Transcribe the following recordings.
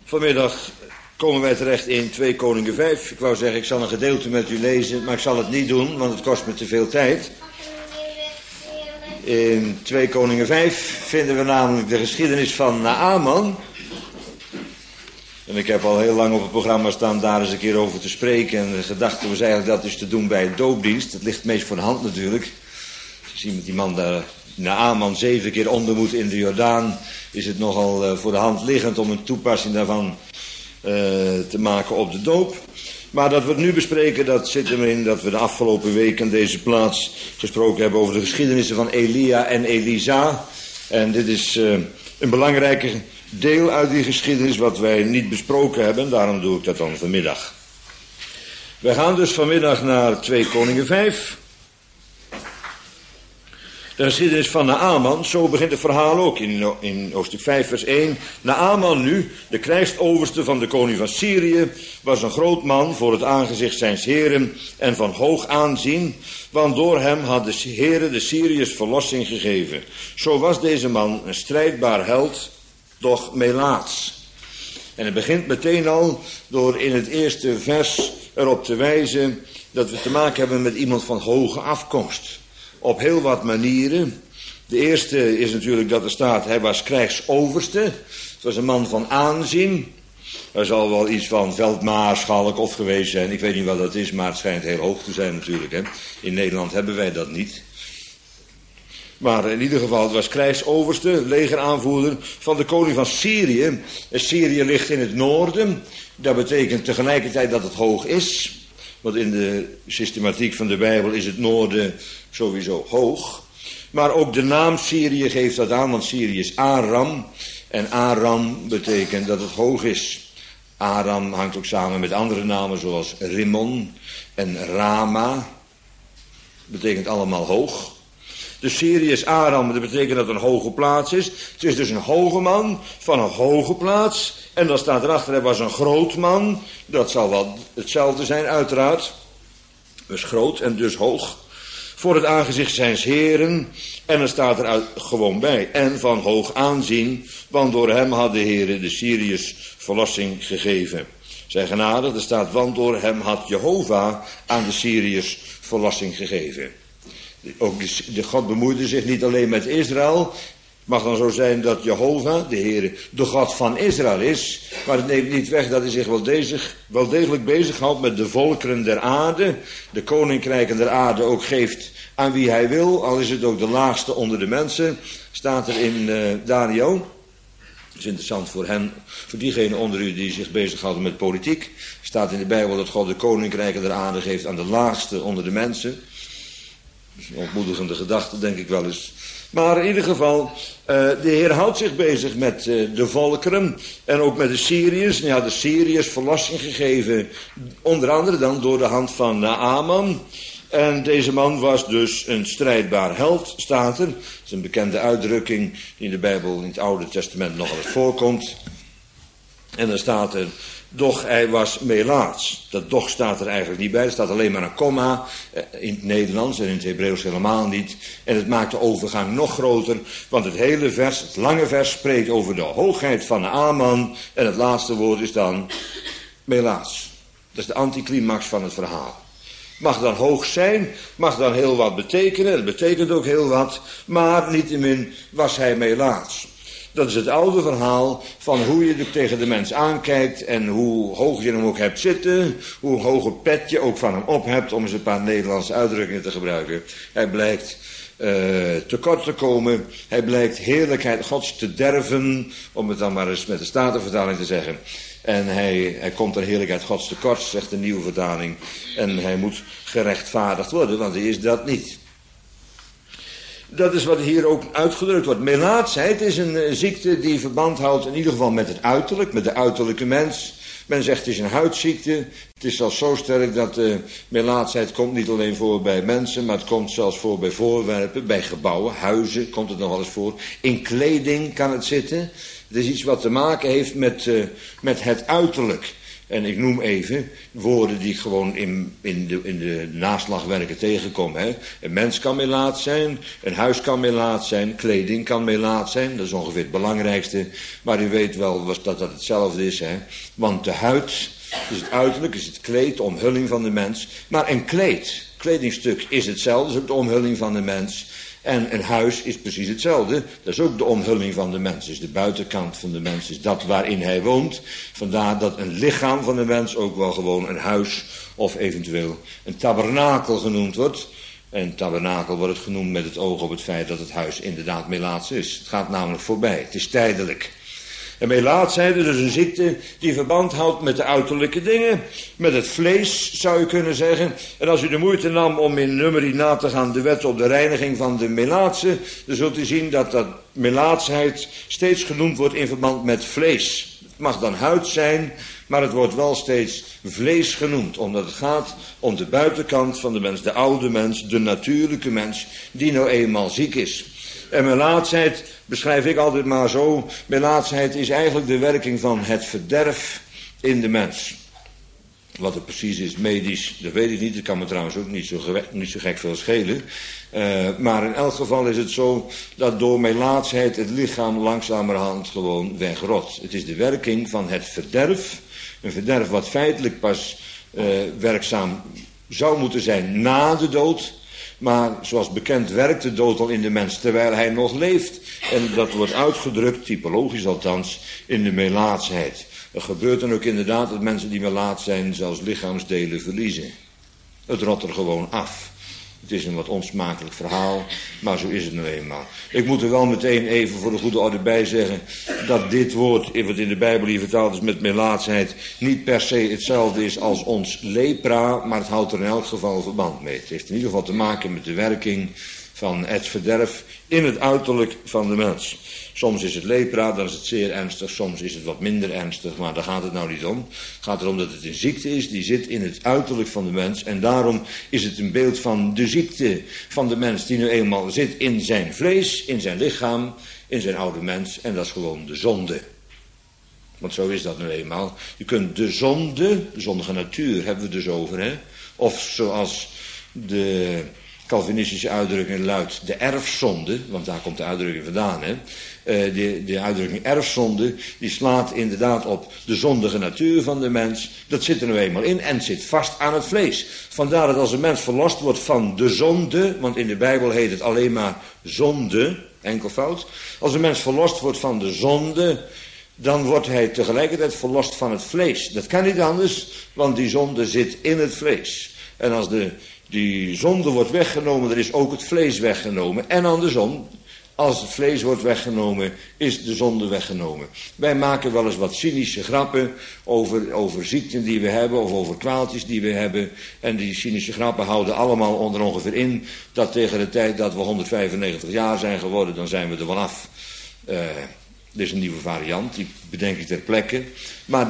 Vanmiddag komen wij terecht in 2 Koningen 5. Ik wou zeggen, ik zal een gedeelte met u lezen, maar ik zal het niet doen, want het kost me te veel tijd. In 2 Koningen 5 vinden we namelijk de geschiedenis van Naaman. En ik heb al heel lang op het programma staan daar eens een keer over te spreken. En de gedachte was eigenlijk dat is te doen bij het doopdienst. Dat ligt meest voor de hand natuurlijk. Als je ziet met die man daar, Naaman 7 keer onder moet in de Jordaan, is het nogal voor de hand liggend om een toepassing daarvan te maken op de doop. Maar dat we het nu bespreken, dat zit erin dat we de afgelopen week in deze plaats gesproken hebben over de geschiedenissen van Elia en Elisa. En dit is een belangrijke deel uit die geschiedenis wat wij niet besproken hebben. Daarom doe ik dat dan vanmiddag. Wij gaan dus vanmiddag naar 2 Koningen 5. De geschiedenis van Naaman, zo begint het verhaal ook in hoofdstuk 5 vers 1. Naaman nu, de krijgsoverste van de koning van Syrië, was een groot man voor het aangezicht zijns heren en van hoog aanzien, want door hem had de heren de Syriërs verlossing gegeven. Zo was deze man een strijdbaar held, doch melaats. En het begint meteen al door in het eerste vers erop te wijzen dat we te maken hebben met iemand van hoge afkomst. Op heel wat manieren. De eerste is natuurlijk dat er staat, hij was krijgsoverste. Het was een man van aanzien. Er zal wel iets van veldmaarschalk of geweest zijn. Ik weet niet wat dat is, maar het schijnt heel hoog te zijn natuurlijk. Hè. In Nederland hebben wij dat niet. Maar in ieder geval, het was krijgsoverste, legeraanvoerder van de koning van Syrië. En Syrië ligt in het noorden. Dat betekent tegelijkertijd dat het hoog is. Want in de systematiek van de Bijbel is het noorden sowieso hoog. Maar ook de naam Syrië geeft dat aan, want Syrië is Aram. En Aram betekent dat het hoog is. Aram hangt ook samen met andere namen zoals Rimmon en Rama. Betekent allemaal hoog. Dus Syrië is Aram, dat betekent dat het een hoge plaats is. Het is dus een hoge man van een hoge plaats. En dan staat erachter, hij was een groot man. Dat zal wel hetzelfde zijn, uiteraard. Dus groot en dus hoog. Voor het aangezicht zijns heren. En dan staat er gewoon bij. En van hoog aanzien. Want door hem had de heren de Syriërs verlossing gegeven. Zijn genade, er staat, want door hem had Jehovah aan de Syriërs verlossing gegeven. Ook de God bemoeide zich niet alleen met Israël. Het mag dan zo zijn dat Jehovah, de Heer, de God van Israël is. Maar het neemt niet weg dat hij zich wel degelijk bezighoudt met de volkeren der aarde. De koninkrijken der aarde ook geeft aan wie hij wil. Al is het ook de laagste onder de mensen. Staat er in Daniel. Dat is interessant voor hen, voor diegenen onder u die zich bezighouden met politiek. Staat in de Bijbel dat God de koninkrijken der aarde geeft aan de laagste onder de mensen. Een ontmoedigende gedachte, denk ik wel eens. Maar in ieder geval, de Heer houdt zich bezig met de volkeren en ook met de Syriërs. En hij had de Syriërs verlossing gegeven, onder andere dan door de hand van Naaman. En deze man was dus een strijdbaar held, staat er. Dat is een bekende uitdrukking die in de Bijbel, in het Oude Testament nog eens voorkomt. En dan staat er, doch hij was melaats. Dat doch staat er eigenlijk niet bij. Er staat alleen maar een komma in het Nederlands en in het Hebreeuws helemaal niet. En het maakt de overgang nog groter. Want het hele vers, het lange vers, spreekt over de hoogheid van Naaman. En het laatste woord is dan melaats. Dat is de anticlimax van het verhaal. Mag dan hoog zijn, mag dan heel wat betekenen. Dat betekent ook heel wat. Maar niettemin was hij melaats. Dat is het oude verhaal van hoe je tegen de mens aankijkt en hoe hoog je hem ook hebt zitten, hoe hoog een pet je ook van hem op hebt, om eens een paar Nederlandse uitdrukkingen te gebruiken. Hij blijkt tekort te komen, hij blijkt heerlijkheid Gods te derven, om het dan maar eens met de Statenvertaling te zeggen. En hij komt er heerlijkheid Gods tekort, zegt de nieuwe vertaling, en hij moet gerechtvaardigd worden, want hij is dat niet. Dat is wat hier ook uitgedrukt wordt. Melaatsheid is een ziekte die verband houdt in ieder geval met het uiterlijk, met de uiterlijke mens. Men zegt het is een huidziekte. Het is zelfs zo sterk dat de melaatsheid komt niet alleen voor bij mensen, maar het komt zelfs voor bij voorwerpen, bij gebouwen, huizen komt het nog wel eens voor. In kleding kan het zitten. Het is iets wat te maken heeft met het uiterlijk. En ik noem even woorden die ik gewoon in de naslagwerken tegenkom. Hè. Een mens kan melaats zijn, een huis kan melaats zijn, kleding kan melaats zijn. Dat is ongeveer het belangrijkste. Maar u weet wel dat dat hetzelfde is. Hè. Want de huid is het uiterlijk, is het kleed, de omhulling van de mens. Maar een kledingstuk is hetzelfde, is ook de omhulling van de mens. En een huis is precies hetzelfde. Dat is ook de omhulling van de mens. Dus de buitenkant van de mens is dat waarin hij woont. Vandaar dat een lichaam van de mens ook wel gewoon een huis of eventueel een tabernakel genoemd wordt. En tabernakel wordt het genoemd met het oog op het feit dat het huis inderdaad melaats is. Het gaat namelijk voorbij. Het is tijdelijk. En melaatsheid is dus een ziekte die verband houdt met de uiterlijke dingen, met het vlees zou je kunnen zeggen. En als u de moeite nam om in Numeri na te gaan de wet op de reiniging van de melaatse, dan zult u zien dat melaatsheid steeds genoemd wordt in verband met vlees. Het mag dan huid zijn, maar het wordt wel steeds vlees genoemd, omdat het gaat om de buitenkant van de mens, de oude mens, de natuurlijke mens, die nou eenmaal ziek is. En melaatsheid beschrijf ik altijd maar zo. Melaatsheid is eigenlijk de werking van het verderf in de mens. Wat het precies is, medisch, dat weet ik niet. Dat kan me trouwens ook niet zo gek veel schelen. Maar in elk geval is het zo dat door melaatsheid het lichaam langzamerhand gewoon wegrot. Het is de werking van het verderf. Een verderf wat feitelijk pas werkzaam zou moeten zijn na de dood. Maar zoals bekend werkt de dood al in de mens terwijl hij nog leeft. En dat wordt uitgedrukt, typologisch althans, in de melaatsheid. Er gebeurt dan ook inderdaad dat mensen die melaats zijn zelfs lichaamsdelen verliezen. Het rot er gewoon af. Het is een wat onsmakelijk verhaal, maar zo is het nou eenmaal. Ik moet er wel meteen even voor de goede orde bij zeggen dat dit woord, wat in de Bijbel hier vertaald is met melaatsheid, niet per se hetzelfde is als ons lepra, maar het houdt er in elk geval verband mee. Het heeft in ieder geval te maken met de werking van het verderf in het uiterlijk van de mens. Soms is het lepra, dan is het zeer ernstig, soms is het wat minder ernstig, maar daar gaat het nou niet om. Het gaat erom dat het een ziekte is, die zit in het uiterlijk van de mens. En daarom is het een beeld van de ziekte van de mens die nu eenmaal zit in zijn vlees, in zijn lichaam, in zijn oude mens. En dat is gewoon de zonde. Want zo is dat nu eenmaal. Je kunt de zondige natuur hebben we dus over, hè. Of zoals de Calvinistische uitdrukking luidt, de erfzonde, want daar komt de uitdrukking vandaan, hè. De uitdrukking erfzonde, die slaat inderdaad op de zondige natuur van de mens. Dat zit er nu eenmaal in en zit vast aan het vlees. Vandaar dat als een mens verlost wordt van de zonde, want in de Bijbel heet het alleen maar zonde, enkelvoud. Als een mens verlost wordt van de zonde, dan wordt hij tegelijkertijd verlost van het vlees. Dat kan niet anders, want die zonde zit in het vlees. En als die zonde wordt weggenomen, dan is ook het vlees weggenomen. En andersom, als het vlees wordt weggenomen, is de zonde weggenomen. Wij maken wel eens wat cynische grappen over ziekten die we hebben, of over kwaaltjes die we hebben. En die cynische grappen houden allemaal onder ongeveer in dat tegen de tijd dat we 195 jaar zijn geworden, dan zijn we er wel af. Dit is een nieuwe variant, die bedenk ik ter plekke. Maar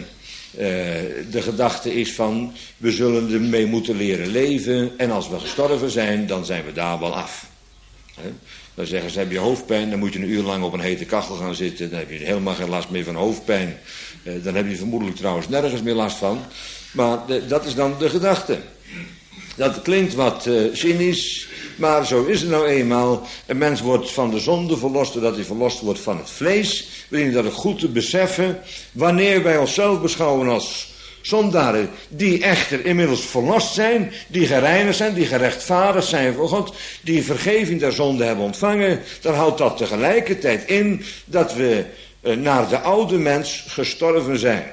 de gedachte is van, we zullen ermee moeten leren leven. En als we gestorven zijn, dan zijn we daar wel af. Dan zeggen ze, heb je hoofdpijn, dan moet je een uur lang op een hete kachel gaan zitten. Dan heb je helemaal geen last meer van hoofdpijn. Dan heb je vermoedelijk trouwens nergens meer last van. Maar dat is dan de gedachte. Dat klinkt wat cynisch, maar zo is het nou eenmaal. Een mens wordt van de zonde verlost, doordat hij verlost wordt van het vlees. We dienen dat ook goed te beseffen. Wanneer wij onszelf beschouwen als zondaren, die echter inmiddels verlost zijn, die gereinigd zijn, die gerechtvaardigd zijn voor God, die vergeving der zonde hebben ontvangen, dan houdt dat tegelijkertijd in dat we naar de oude mens gestorven zijn.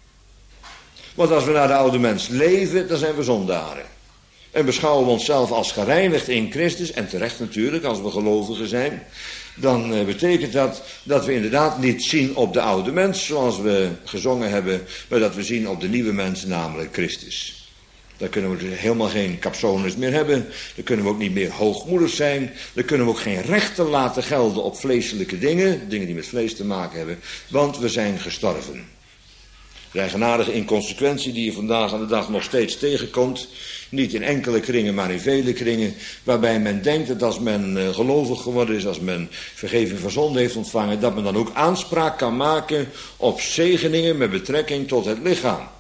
Want als we naar de oude mens leven, dan zijn we zondaren. En beschouwen we onszelf als gereinigd in Christus, en terecht natuurlijk, als we gelovigen zijn, dan betekent dat we inderdaad niet zien op de oude mens, zoals we gezongen hebben, maar dat we zien op de nieuwe mens, namelijk Christus. Dan kunnen we dus helemaal geen capsones meer hebben, dan kunnen we ook niet meer hoogmoedig zijn, dan kunnen we ook geen rechten laten gelden op vleeselijke dingen die met vlees te maken hebben, want we zijn gestorven. De eigenaardige inconsequentie die je vandaag aan de dag nog steeds tegenkomt, niet in enkele kringen, maar in vele kringen, waarbij men denkt dat als men gelovig geworden is, als men vergeving van zonde heeft ontvangen, dat men dan ook aanspraak kan maken op zegeningen met betrekking tot het lichaam.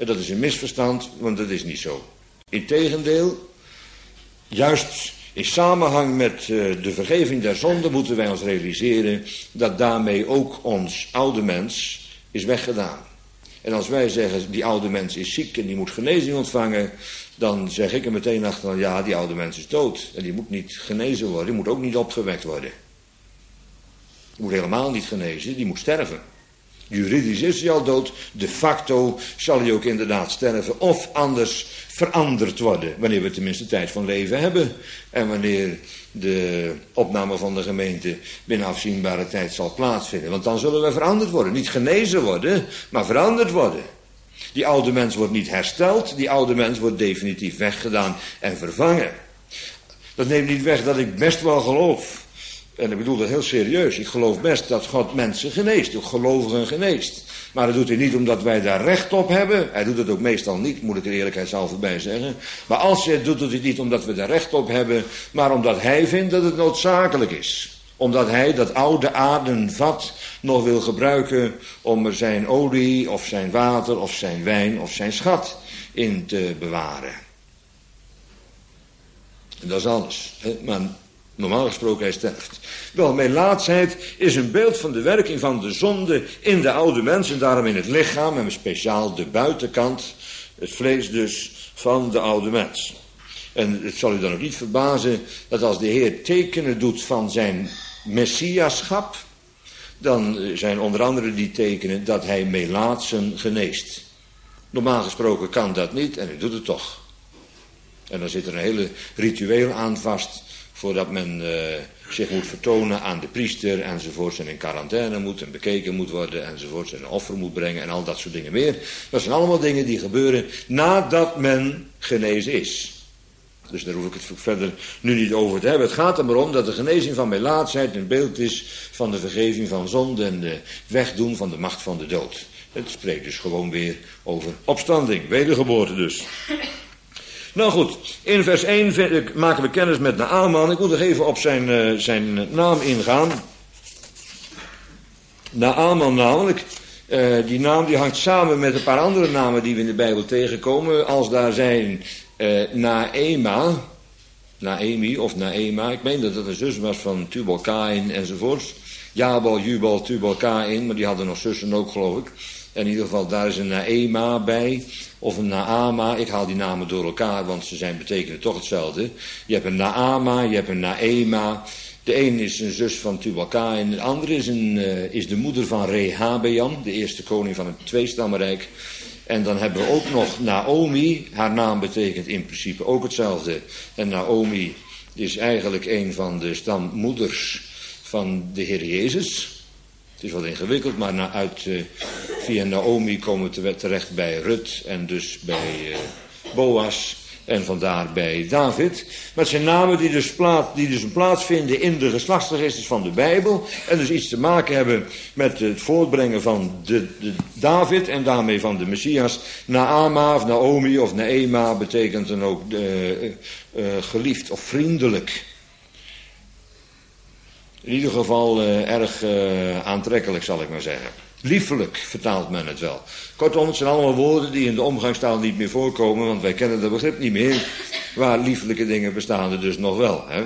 En dat is een misverstand, want dat is niet zo. Integendeel, juist in samenhang met de vergeving der zonde moeten wij ons realiseren dat daarmee ook ons oude mens is weggedaan. En als wij zeggen, die oude mens is ziek en die moet genezing ontvangen, dan zeg ik er meteen achteraan, ja, die oude mens is dood. En die moet niet genezen worden, die moet ook niet opgewekt worden. Die moet helemaal niet genezen, die moet sterven. Juridisch is hij al dood, de facto zal hij ook inderdaad sterven of anders veranderd worden. Wanneer we tenminste tijd van leven hebben en wanneer de opname van de gemeente binnen afzienbare tijd zal plaatsvinden. Want dan zullen we veranderd worden, niet genezen worden, maar veranderd worden. Die oude mens wordt niet hersteld, die oude mens wordt definitief weggedaan en vervangen. Dat neemt niet weg dat ik best wel geloof. En ik bedoel dat heel serieus. Ik geloof best dat God mensen geneest. Ook gelovigen geneest. Maar dat doet hij niet omdat wij daar recht op hebben. Hij doet het ook meestal niet, moet ik er eerlijkheidshalve bij zeggen. Maar als hij het doet, doet hij het niet omdat we daar recht op hebben. Maar omdat hij vindt dat het noodzakelijk is. Omdat hij dat oude aardenvat nog wil gebruiken om er zijn olie of zijn water of zijn wijn of zijn schat in te bewaren. En dat is alles. Maar normaal gesproken hij sterft. Wel, melaatsheid is een beeld van de werking van de zonde in de oude mens en daarom in het lichaam en speciaal de buitenkant, het vlees dus van de oude mens. En het zal u dan ook niet verbazen dat als de Heer tekenen doet van zijn messiaschap, dan zijn onder andere die tekenen dat hij melaatsen geneest. Normaal gesproken kan dat niet en hij doet het toch. En dan zit er een hele ritueel aan vast voordat men zich moet vertonen aan de priester enzovoorts en in quarantaine moet en bekeken moet worden enzovoorts en een offer moet brengen en al dat soort dingen meer. Dat zijn allemaal dingen die gebeuren nadat men genezen is. Dus daar hoef ik het verder nu niet over te hebben. Het gaat er maar om dat de genezing van melaatsheid een beeld is van de vergeving van zonde en de wegdoen van de macht van de dood. Het spreekt dus gewoon weer over opstanding, wedergeboorte dus. Nou goed, in vers 1 maken we kennis met Naaman. Ik moet nog even op zijn naam ingaan. Naaman namelijk, die naam die hangt samen met een paar andere namen die we in de Bijbel tegenkomen. Als daar zijn Naemi of Naema, ik meen dat het een zus was van Tubal-Kain enzovoorts. Jabal, Jubal, Tubal-Kain, maar die hadden nog zussen ook geloof ik. En in ieder geval, daar is een Naema bij, of een Naama. Ik haal die namen door elkaar, want ze betekenen toch hetzelfde. Je hebt een Naama, je hebt een Naema. De een is een zus van Tubal-Kain, de andere is de moeder van Rehabeam, de eerste koning van het tweestammenrijk. En dan hebben we ook nog Naomi, haar naam betekent in principe ook hetzelfde. En Naomi is eigenlijk een van de stammoeders van de Heer Jezus. Het is wat ingewikkeld, maar via Naomi komen we terecht bij Rut en dus bij Boas en vandaar bij David. Maar het zijn namen die dus een plaats vinden in de geslachtsregisters van de Bijbel en dus iets te maken hebben met het voortbrengen van de David en daarmee van de Messias. Naama of Naomi of Naema betekent dan ook geliefd of vriendelijk. In ieder geval erg aantrekkelijk, zal ik maar zeggen. Liefelijk vertaalt men het wel. Kortom, het zijn allemaal woorden die in de omgangstaal niet meer voorkomen, want wij kennen dat begrip niet meer. Waar liefelijke dingen bestaan er dus nog wel. Hè?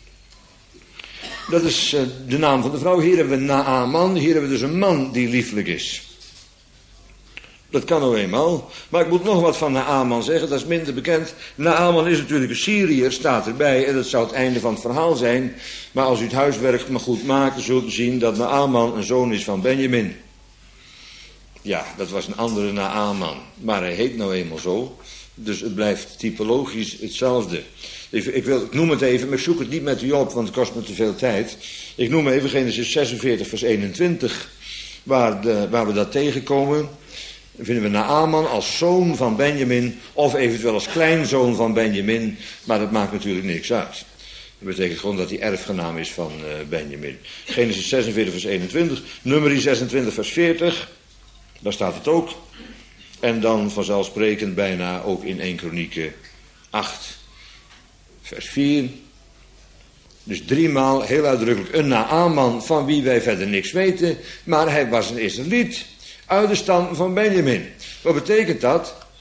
Dat is de naam van de vrouw. Hier hebben we Naaman, hier hebben we dus een man die liefelijk is. Dat kan nou eenmaal. Maar ik moet nog wat van Naaman zeggen, dat is minder bekend. Naaman is natuurlijk een Syriër, staat erbij. En dat zou het einde van het verhaal zijn. Maar als u het huiswerk maar goed maakt, dan zult u zien dat Naaman een zoon is van Benjamin. Ja, dat was een andere Naaman. Maar hij heet nou eenmaal zo. Dus het blijft typologisch hetzelfde. Ik noem het even, maar ik zoek het niet met u op, want het kost me te veel tijd. Ik noem even Genesis 46 vers 21, waar we dat tegenkomen. Dan vinden we Naaman als zoon van Benjamin, of eventueel als kleinzoon van Benjamin, maar dat maakt natuurlijk niks uit. Dat betekent gewoon dat hij erfgenaam is van Benjamin. Genesis 46 vers 21, Numeri 26 vers 40, daar staat het ook. En dan vanzelfsprekend bijna ook in 1 Kronieken 8 vers 4. Dus 3 maal heel uitdrukkelijk een Naaman van wie wij verder niks weten, maar hij was een Israëliet uit de stam van Benjamin. Wat betekent dat?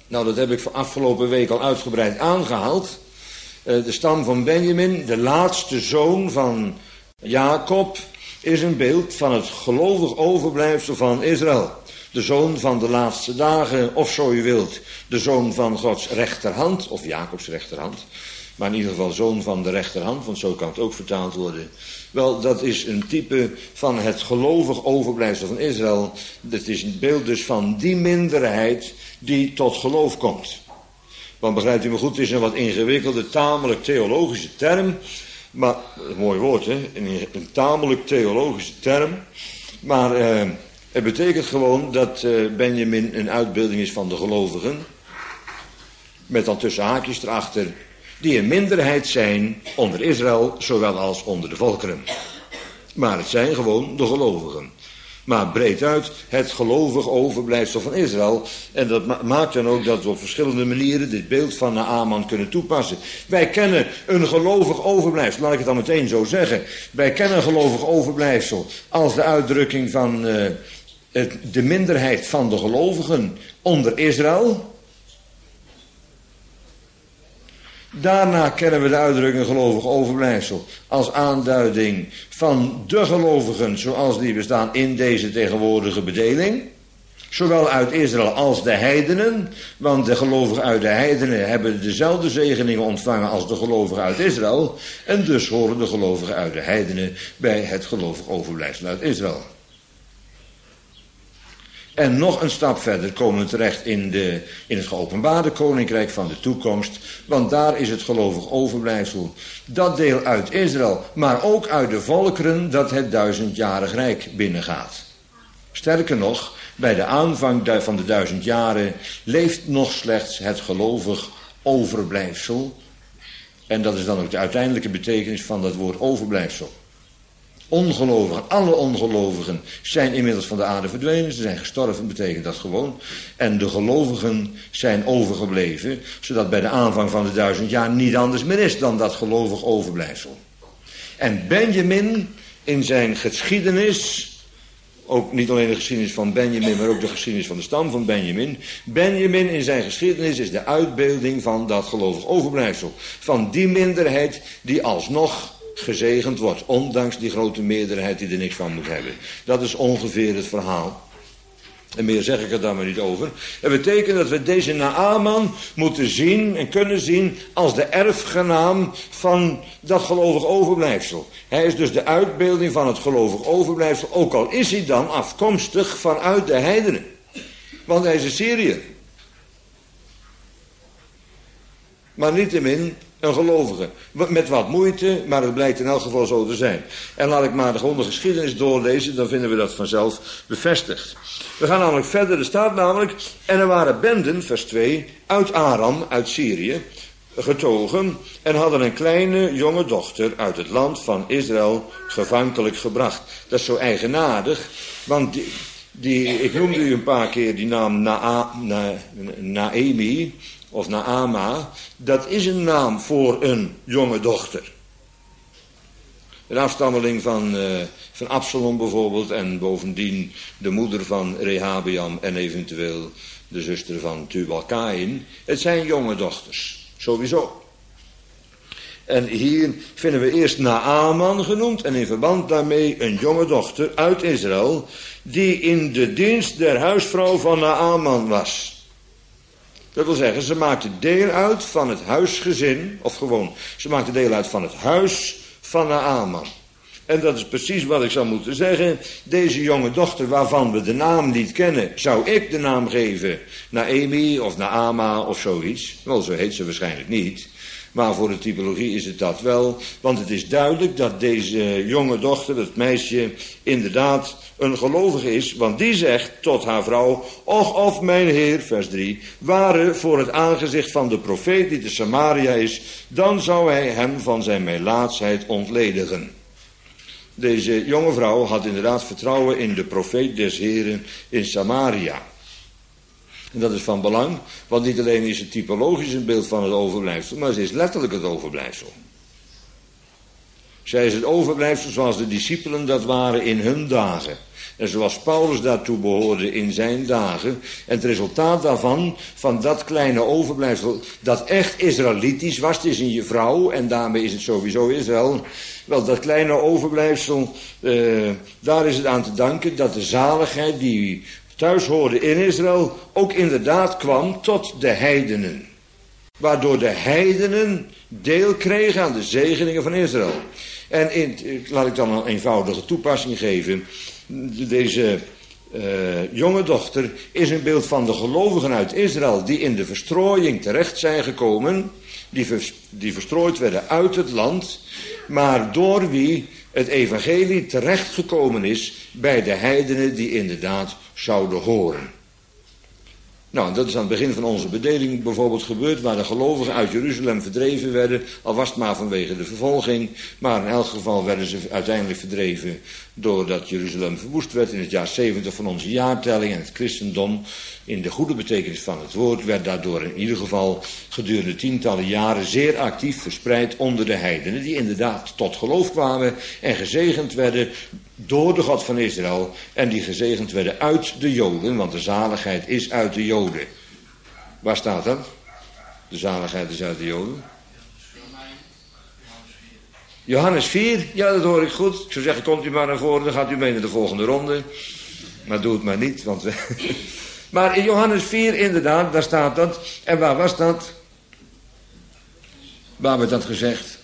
Nou, dat heb ik voor afgelopen week al uitgebreid aangehaald. De stam van Benjamin, de laatste zoon van Jacob, is een beeld van het gelovig overblijfsel van Israël. De zoon van de laatste dagen, of zo u wilt, de zoon van Gods rechterhand, of Jacobs rechterhand. Maar in ieder geval zoon van de rechterhand, want zo kan het ook vertaald worden. Wel, dat is een type van het gelovig overblijfsel van Israël. Het is een beeld dus van die minderheid die tot geloof komt. Want begrijpt u me goed, het is een wat ingewikkelde, tamelijk theologische term. Maar, een mooi woord hè, een tamelijk theologische term. Maar het betekent gewoon dat Benjamin een uitbeelding is van de gelovigen. Met dan tussen haakjes erachter. Die een minderheid zijn onder Israël, zowel als onder de volkeren. Maar het zijn gewoon de gelovigen. Maar breed uit het gelovig overblijfsel van Israël. En dat maakt dan ook dat we op verschillende manieren dit beeld van Naaman kunnen toepassen. Wij kennen een gelovig overblijfsel, laat ik het dan meteen zo zeggen. Wij kennen een gelovig overblijfsel als de uitdrukking van de minderheid van de gelovigen onder Israël. Daarna kennen we de uitdrukking gelovig overblijfsel als aanduiding van de gelovigen zoals die bestaan in deze tegenwoordige bedeling. Zowel uit Israël als de heidenen, want de gelovigen uit de heidenen hebben dezelfde zegeningen ontvangen als de gelovigen uit Israël. En dus horen de gelovigen uit de heidenen bij het gelovig overblijfsel uit Israël. En nog een stap verder komen we terecht in het geopenbaarde koninkrijk van de toekomst. Want daar is het gelovig overblijfsel. Dat deel uit Israël, maar ook uit de volkeren dat het 1000-jarig rijk binnengaat. Sterker nog, bij de aanvang van de 1000 jaren leeft nog slechts het gelovig overblijfsel. En dat is dan ook de uiteindelijke betekenis van dat woord overblijfsel. Ongelovigen, alle ongelovigen zijn inmiddels van de aarde verdwenen. Ze zijn gestorven, betekent dat gewoon. En de gelovigen zijn overgebleven, zodat bij de aanvang van de 1000 jaar niet anders meer is dan dat gelovig overblijfsel. En Benjamin in zijn geschiedenis, ook niet alleen de geschiedenis van Benjamin, maar ook de geschiedenis van de stam van Benjamin. Benjamin in zijn geschiedenis is de uitbeelding van dat gelovig overblijfsel. Van die minderheid die alsnog gezegend wordt, ondanks die grote meerderheid die er niks van moet hebben. Dat is ongeveer het verhaal. En meer zeg ik er dan maar niet over. Dat betekent dat we deze Naaman moeten zien en kunnen zien als de erfgenaam van dat gelovig overblijfsel. Hij is dus de uitbeelding van het gelovig overblijfsel, ook al is hij dan afkomstig vanuit de heidenen. Want hij is een Syriër. Maar niettemin een gelovige. Met wat moeite, maar het blijkt in elk geval zo te zijn. En laat ik maar gewoon de geschiedenis doorlezen, dan vinden we dat vanzelf bevestigd. We gaan namelijk verder, er staat namelijk, en er waren benden, vers 2, uit Aram, uit Syrië, getogen en hadden een kleine jonge dochter uit het land van Israël gevankelijk gebracht. Dat is zo eigenaardig, want ik noemde u een paar keer die naam Naemi of Naama. Dat is een naam voor een jonge dochter. Een afstammeling van Absalom bijvoorbeeld en bovendien de moeder van Rehabeam en eventueel de zuster van Tubal-Kain. Het zijn jonge dochters, sowieso. En hier vinden we eerst Naaman genoemd en in verband daarmee een jonge dochter uit Israël die in de dienst der huisvrouw van Naaman was. Dat wil zeggen, ze maakte deel uit van het huisgezin, of gewoon, ze maakte deel uit van het huis van Naaman. En dat is precies wat ik zou moeten zeggen. Deze jonge dochter waarvan we de naam niet kennen, zou ik de naam geven Naemi of Naama of zoiets. Wel, zo heet ze waarschijnlijk niet. Maar voor de typologie is het dat wel. Want het is duidelijk dat deze jonge dochter, het meisje, inderdaad een gelovige is. Want die zegt tot haar vrouw, och of mijn heer, vers 3, ware voor het aangezicht van de profeet die te Samaria is, dan zou hij hem van zijn melaatsheid ontledigen. Deze jonge vrouw had inderdaad vertrouwen in de profeet des Heren in Samaria. En dat is van belang, want niet alleen is het typologisch een beeld van het overblijfsel, maar ze is letterlijk het overblijfsel. Zij is het overblijfsel zoals de discipelen dat waren in hun dagen. En zoals Paulus daartoe behoorde in zijn dagen. En het resultaat daarvan, van dat kleine overblijfsel, dat echt Israëlitisch was, het is in je vrouw, en daarmee is het sowieso Israël. Wel, dat kleine overblijfsel, daar is het aan te danken dat de zaligheid die thuis hoorde in Israël ook inderdaad kwam tot de heidenen. Waardoor de heidenen deel kregen aan de zegeningen van Israël. En laat ik dan een eenvoudige toepassing geven. Deze jonge dochter is een beeld van de gelovigen uit Israël die in de verstrooiing terecht zijn gekomen. Die verstrooid werden uit het land. Maar door wie het evangelie terechtgekomen is bij de heidenen die inderdaad zouden horen. Nou, dat is aan het begin van onze bedeling bijvoorbeeld gebeurd, waar de gelovigen uit Jeruzalem verdreven werden, al was het maar vanwege de vervolging, maar in elk geval werden ze uiteindelijk verdreven doordat Jeruzalem verwoest werd in het jaar 70 van onze jaartelling en het christendom, in de goede betekenis van het woord, werd daardoor in ieder geval gedurende tientallen jaren zeer actief verspreid onder de heidenen, die inderdaad tot geloof kwamen en gezegend werden door de God van Israël en die gezegend werden uit de Joden, want de zaligheid is uit de Joden. Waar staat dat? De zaligheid is uit de Joden. Johannes 4, ja, dat hoor ik goed. Ik zou zeggen, komt u maar naar voren, dan gaat u mee naar de volgende ronde. Maar doe het maar niet, want... Maar in Johannes 4, inderdaad, daar staat dat. En waar was dat? Waar werd dat gezegd?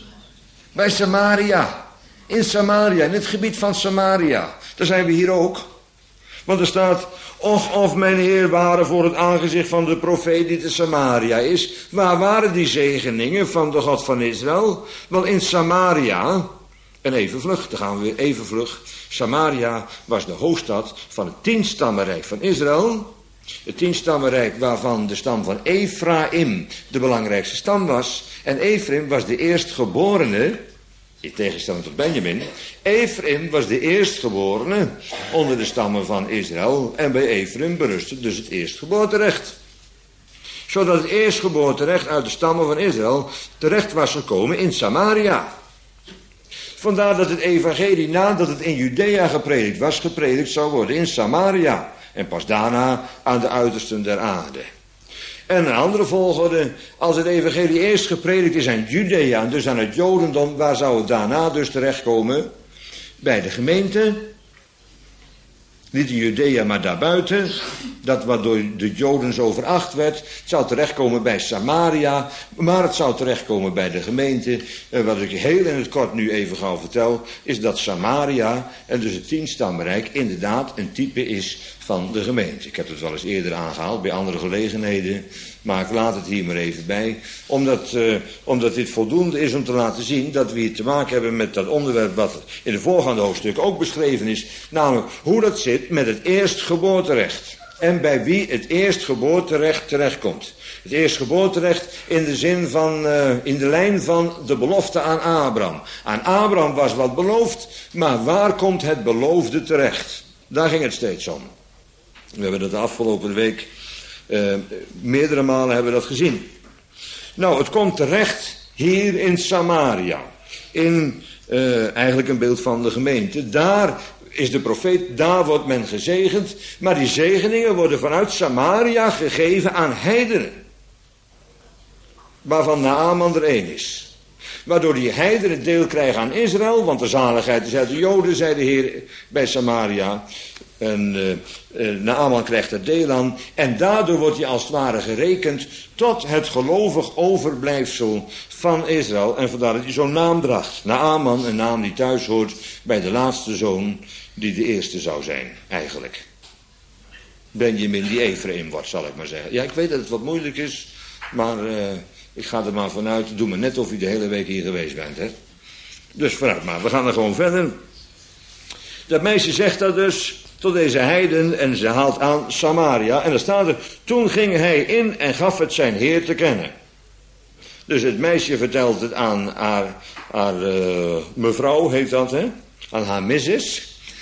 Bij Samaria. In Samaria, in het gebied van Samaria. Daar zijn we hier ook. Want er staat, och of mijn Heer ware voor het aangezicht van de profeet die te Samaria is. Waar waren die zegeningen van de God van Israël? Wel in Samaria. En even vlug, dan gaan we weer even vlug. Samaria was de hoofdstad van het 10-stammenrijk van Israël. Het 10-stammenrijk waarvan de stam van Ephraim de belangrijkste stam was. En Ephraim was de eerstgeborene, in tegenstelling tot Benjamin. Ephraim was de eerstgeborene onder de stammen van Israël. En bij Ephraim berustte dus het eerstgeboorterecht. Zodat het eerstgeboorterecht uit de stammen van Israël terecht was gekomen in Samaria. Vandaar dat het evangelie nadat het in Judea gepredikt was, gepredikt zou worden in Samaria. En pas daarna aan de uitersten der aarde. En een andere volgorde, als het evangelie eerst gepredikt is aan Judea, en dus aan het Jodendom, waar zou het daarna dus terechtkomen? Bij de gemeente. Niet in Judea, maar daarbuiten. Dat wat door de Joden zo veracht werd. Het zou terechtkomen bij Samaria. Maar het zou terechtkomen bij de gemeente. Wat ik heel in het kort nu even gauw vertel. Is dat Samaria en dus het 10-stammenrijk inderdaad een type is van de gemeente. Ik heb het wel eens eerder aangehaald bij andere gelegenheden. Maar ik laat het hier maar even bij. Omdat dit voldoende is om te laten zien dat we hier te maken hebben met dat onderwerp wat in de voorgaande hoofdstuk ook beschreven is. Namelijk hoe dat zit met het eerstgeboorterecht. En bij wie het eerstgeboorterecht terechtkomt. Het eerstgeboorterecht in de zin van, in de lijn van de belofte aan Abraham. Aan Abraham was wat beloofd, maar waar komt het beloofde terecht? Daar ging het steeds om. We hebben dat de afgelopen week meerdere malen hebben we dat gezien. Nou, het komt terecht hier in Samaria. In eigenlijk een beeld van de gemeente. Daar is de profeet, daar wordt men gezegend. Maar die zegeningen worden vanuit Samaria gegeven aan heidenen. Waarvan Naaman er één is. Waardoor die heidenen deel krijgen aan Israël. Want de zaligheid is uit de Joden, zei de Heer bij Samaria. En Naaman krijgt er deel aan. En daardoor wordt hij als het ware gerekend tot het gelovig overblijfsel van Israël. En vandaar dat hij zo'n naam draagt. Naaman, een naam die thuis hoort bij de laatste zoon die de eerste zou zijn, eigenlijk. Benjamin die Ephraim wordt, zal ik maar zeggen. Ja, ik weet dat het wat moeilijk is, maar ik ga er maar vanuit. Doe maar net of u de hele week hier geweest bent, hè. Dus vooruit maar, we gaan er gewoon verder. Dat meisje zegt dat dus tot deze heiden en ze haalt aan Samaria. En dan staat er, toen ging hij in en gaf het zijn heer te kennen. Dus het meisje vertelt het aan haar mevrouw, heet dat, hè? Aan haar missus.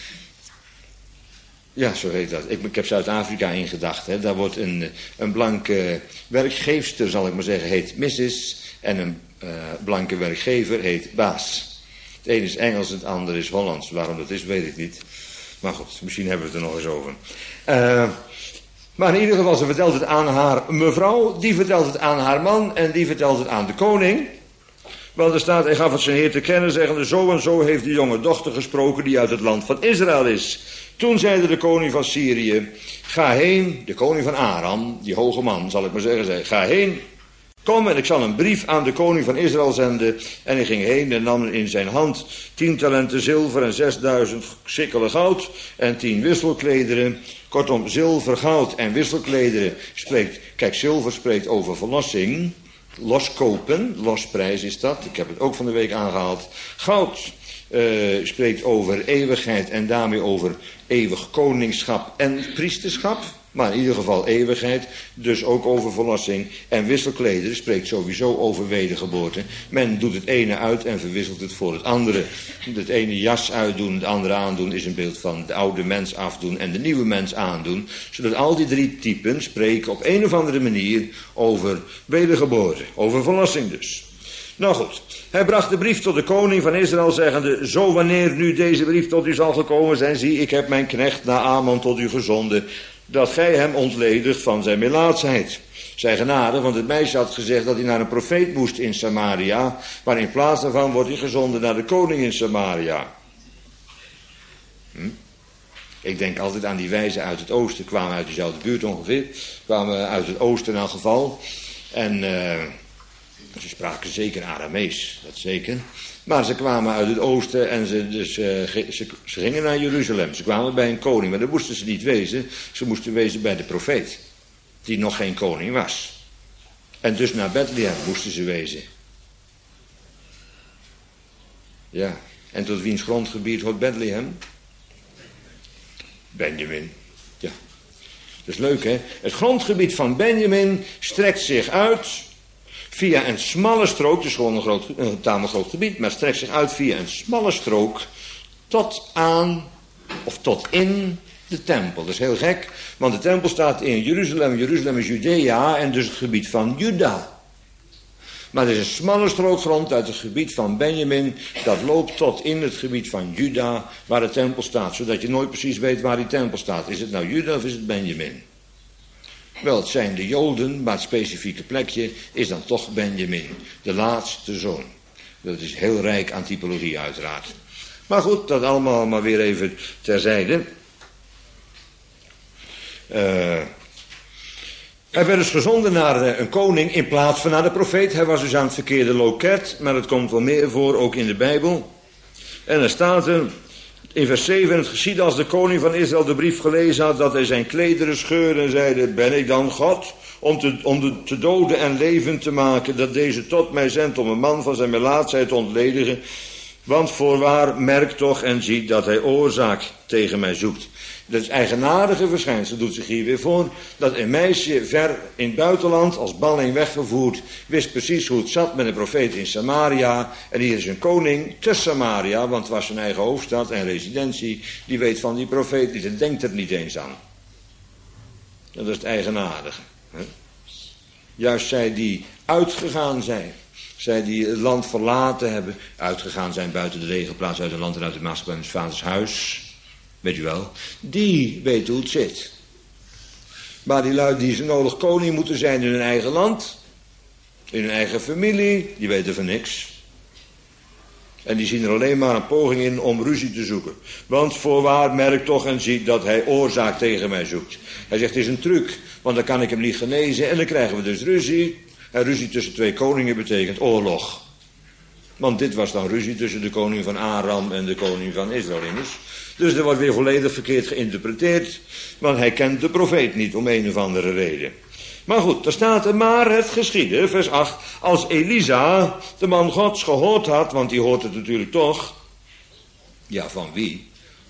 Ja, zo heet dat. Ik heb Zuid-Afrika ingedacht. Hè. Daar wordt een blanke werkgeefster, zal ik maar zeggen, heet missus. En een blanke werkgever heet baas. Het een is Engels, het ander is Hollands. Waarom dat is, weet ik niet. Maar goed, misschien hebben we het er nog eens over. Maar in ieder geval, ze vertelt het aan haar mevrouw, die vertelt het aan haar man en die vertelt het aan de koning. Want er staat, hij gaf het zijn heer te kennen, zeggende, zo en zo heeft de jonge dochter gesproken die uit het land van Israël is. Toen zeide de koning van Syrië, ga heen, de koning van Aram, die hoge man zal ik maar zeggen, zei, ga heen, kom en ik zal een brief aan de koning van Israël zenden. En hij ging heen en nam in zijn hand 10 talenten zilver en 6000 sikkelen goud en 10 wisselklederen. Kortom, zilver, goud en wisselklederen spreekt, kijk, zilver spreekt over verlossing, loskopen, losprijs is dat, ik heb het ook van de week aangehaald. Goud spreekt over eeuwigheid en daarmee over eeuwig koningschap en priesterschap. Maar in ieder geval eeuwigheid, dus ook over verlossing. En wisselklederen spreekt sowieso over wedergeboorte. Men doet het ene uit en verwisselt het voor het andere. Het ene jas uitdoen, het andere aandoen is een beeld van de oude mens afdoen en de nieuwe mens aandoen. Zodat al die 3 typen spreken op een of andere manier over wedergeboorte, over verlossing dus. Nou goed, hij bracht de brief tot de koning van Israël, zeggende, zo wanneer nu deze brief tot u zal gekomen zijn, zie, ik heb mijn knecht Naaman tot u gezonden, dat gij hem ontledigt van zijn melaatsheid. Zij genade, want het meisje had gezegd dat hij naar een profeet moest in Samaria, maar in plaats daarvan wordt hij gezonden naar de koning in Samaria. Ik denk altijd aan die wijzen uit het oosten, kwamen uit dezelfde buurt ongeveer, kwamen uit het oosten in elk geval. En ze spraken zeker Aramees, dat zeker. Maar ze kwamen uit het oosten en ze gingen naar Jeruzalem. Ze kwamen bij een koning, maar daar moesten ze niet wezen. Ze moesten wezen bij de profeet, die nog geen koning was. En dus naar Bethlehem moesten ze wezen. Ja, en tot wiens grondgebied hoort Bethlehem? Benjamin. Ja, dat is leuk hè. Het grondgebied van Benjamin strekt zich uit via een smalle strook, dus gewoon een tamelijk groot gebied, maar strekt zich uit via een smalle strook tot aan, of tot in de tempel. Dat is heel gek, want de tempel staat in Jeruzalem. Jeruzalem is Judea en dus het gebied van Juda. Maar er is een smalle strook grond uit het gebied van Benjamin, dat loopt tot in het gebied van Juda, waar de tempel staat, zodat je nooit precies weet waar die tempel staat. Is het nou Juda of is het Benjamin? Wel, het zijn de Joden, maar het specifieke plekje is dan toch Benjamin, de laatste zoon. Dat is heel rijk aan typologie uiteraard. Maar goed, dat allemaal maar weer even terzijde. Hij werd dus gezonden naar een koning in plaats van naar de profeet. Hij was dus aan het verkeerde loket, maar het komt wel meer voor, ook in de Bijbel. En er staat er in vers 7, het geschiedde als de koning van Israël de brief gelezen had, dat hij zijn klederen scheurde en zeide, ben ik dan God, om te doden en levend te maken, dat deze tot mij zendt om een man van zijn melaatsheid te ontledigen. Want voorwaar, merk toch en ziet dat hij oorzaak tegen mij zoekt. Dat is eigenaardige verschijnsel, doet zich hier weer voor, dat een meisje ver in het buitenland, als balling weggevoerd, wist precies hoe het zat met een profeet in Samaria. En hier is een koning te Samaria, want het was zijn eigen hoofdstad en residentie, die weet van die profeet, die denkt er niet eens aan. Dat is het eigenaardige. Hè? Juist zij die uitgegaan zijn, zij die het land verlaten hebben, uitgegaan zijn buiten de legerplaats, uit het land en uit de maatschappij van zijn vaders huis, weet u wel, die weten hoe het zit. Maar die lui die zo nodig koning moeten zijn in hun eigen land, in hun eigen familie, die weten van niks. En die zien er alleen maar een poging in om ruzie te zoeken. Want voorwaar, merk toch en ziet dat hij oorzaak tegen mij zoekt. Hij zegt, het is een truc, want dan kan ik hem niet genezen en dan krijgen we dus ruzie. En ruzie tussen 2 koningen betekent oorlog. Want dit was dan ruzie tussen de koning van Aram en de koning van Israël immers. Dus er wordt weer volledig verkeerd geïnterpreteerd, want hij kent de profeet niet om een of andere reden. Maar goed, er staat er, maar het geschiedde, vers 8, als Elisa, de man Gods, gehoord had, want die hoort het natuurlijk toch. Ja, van wie?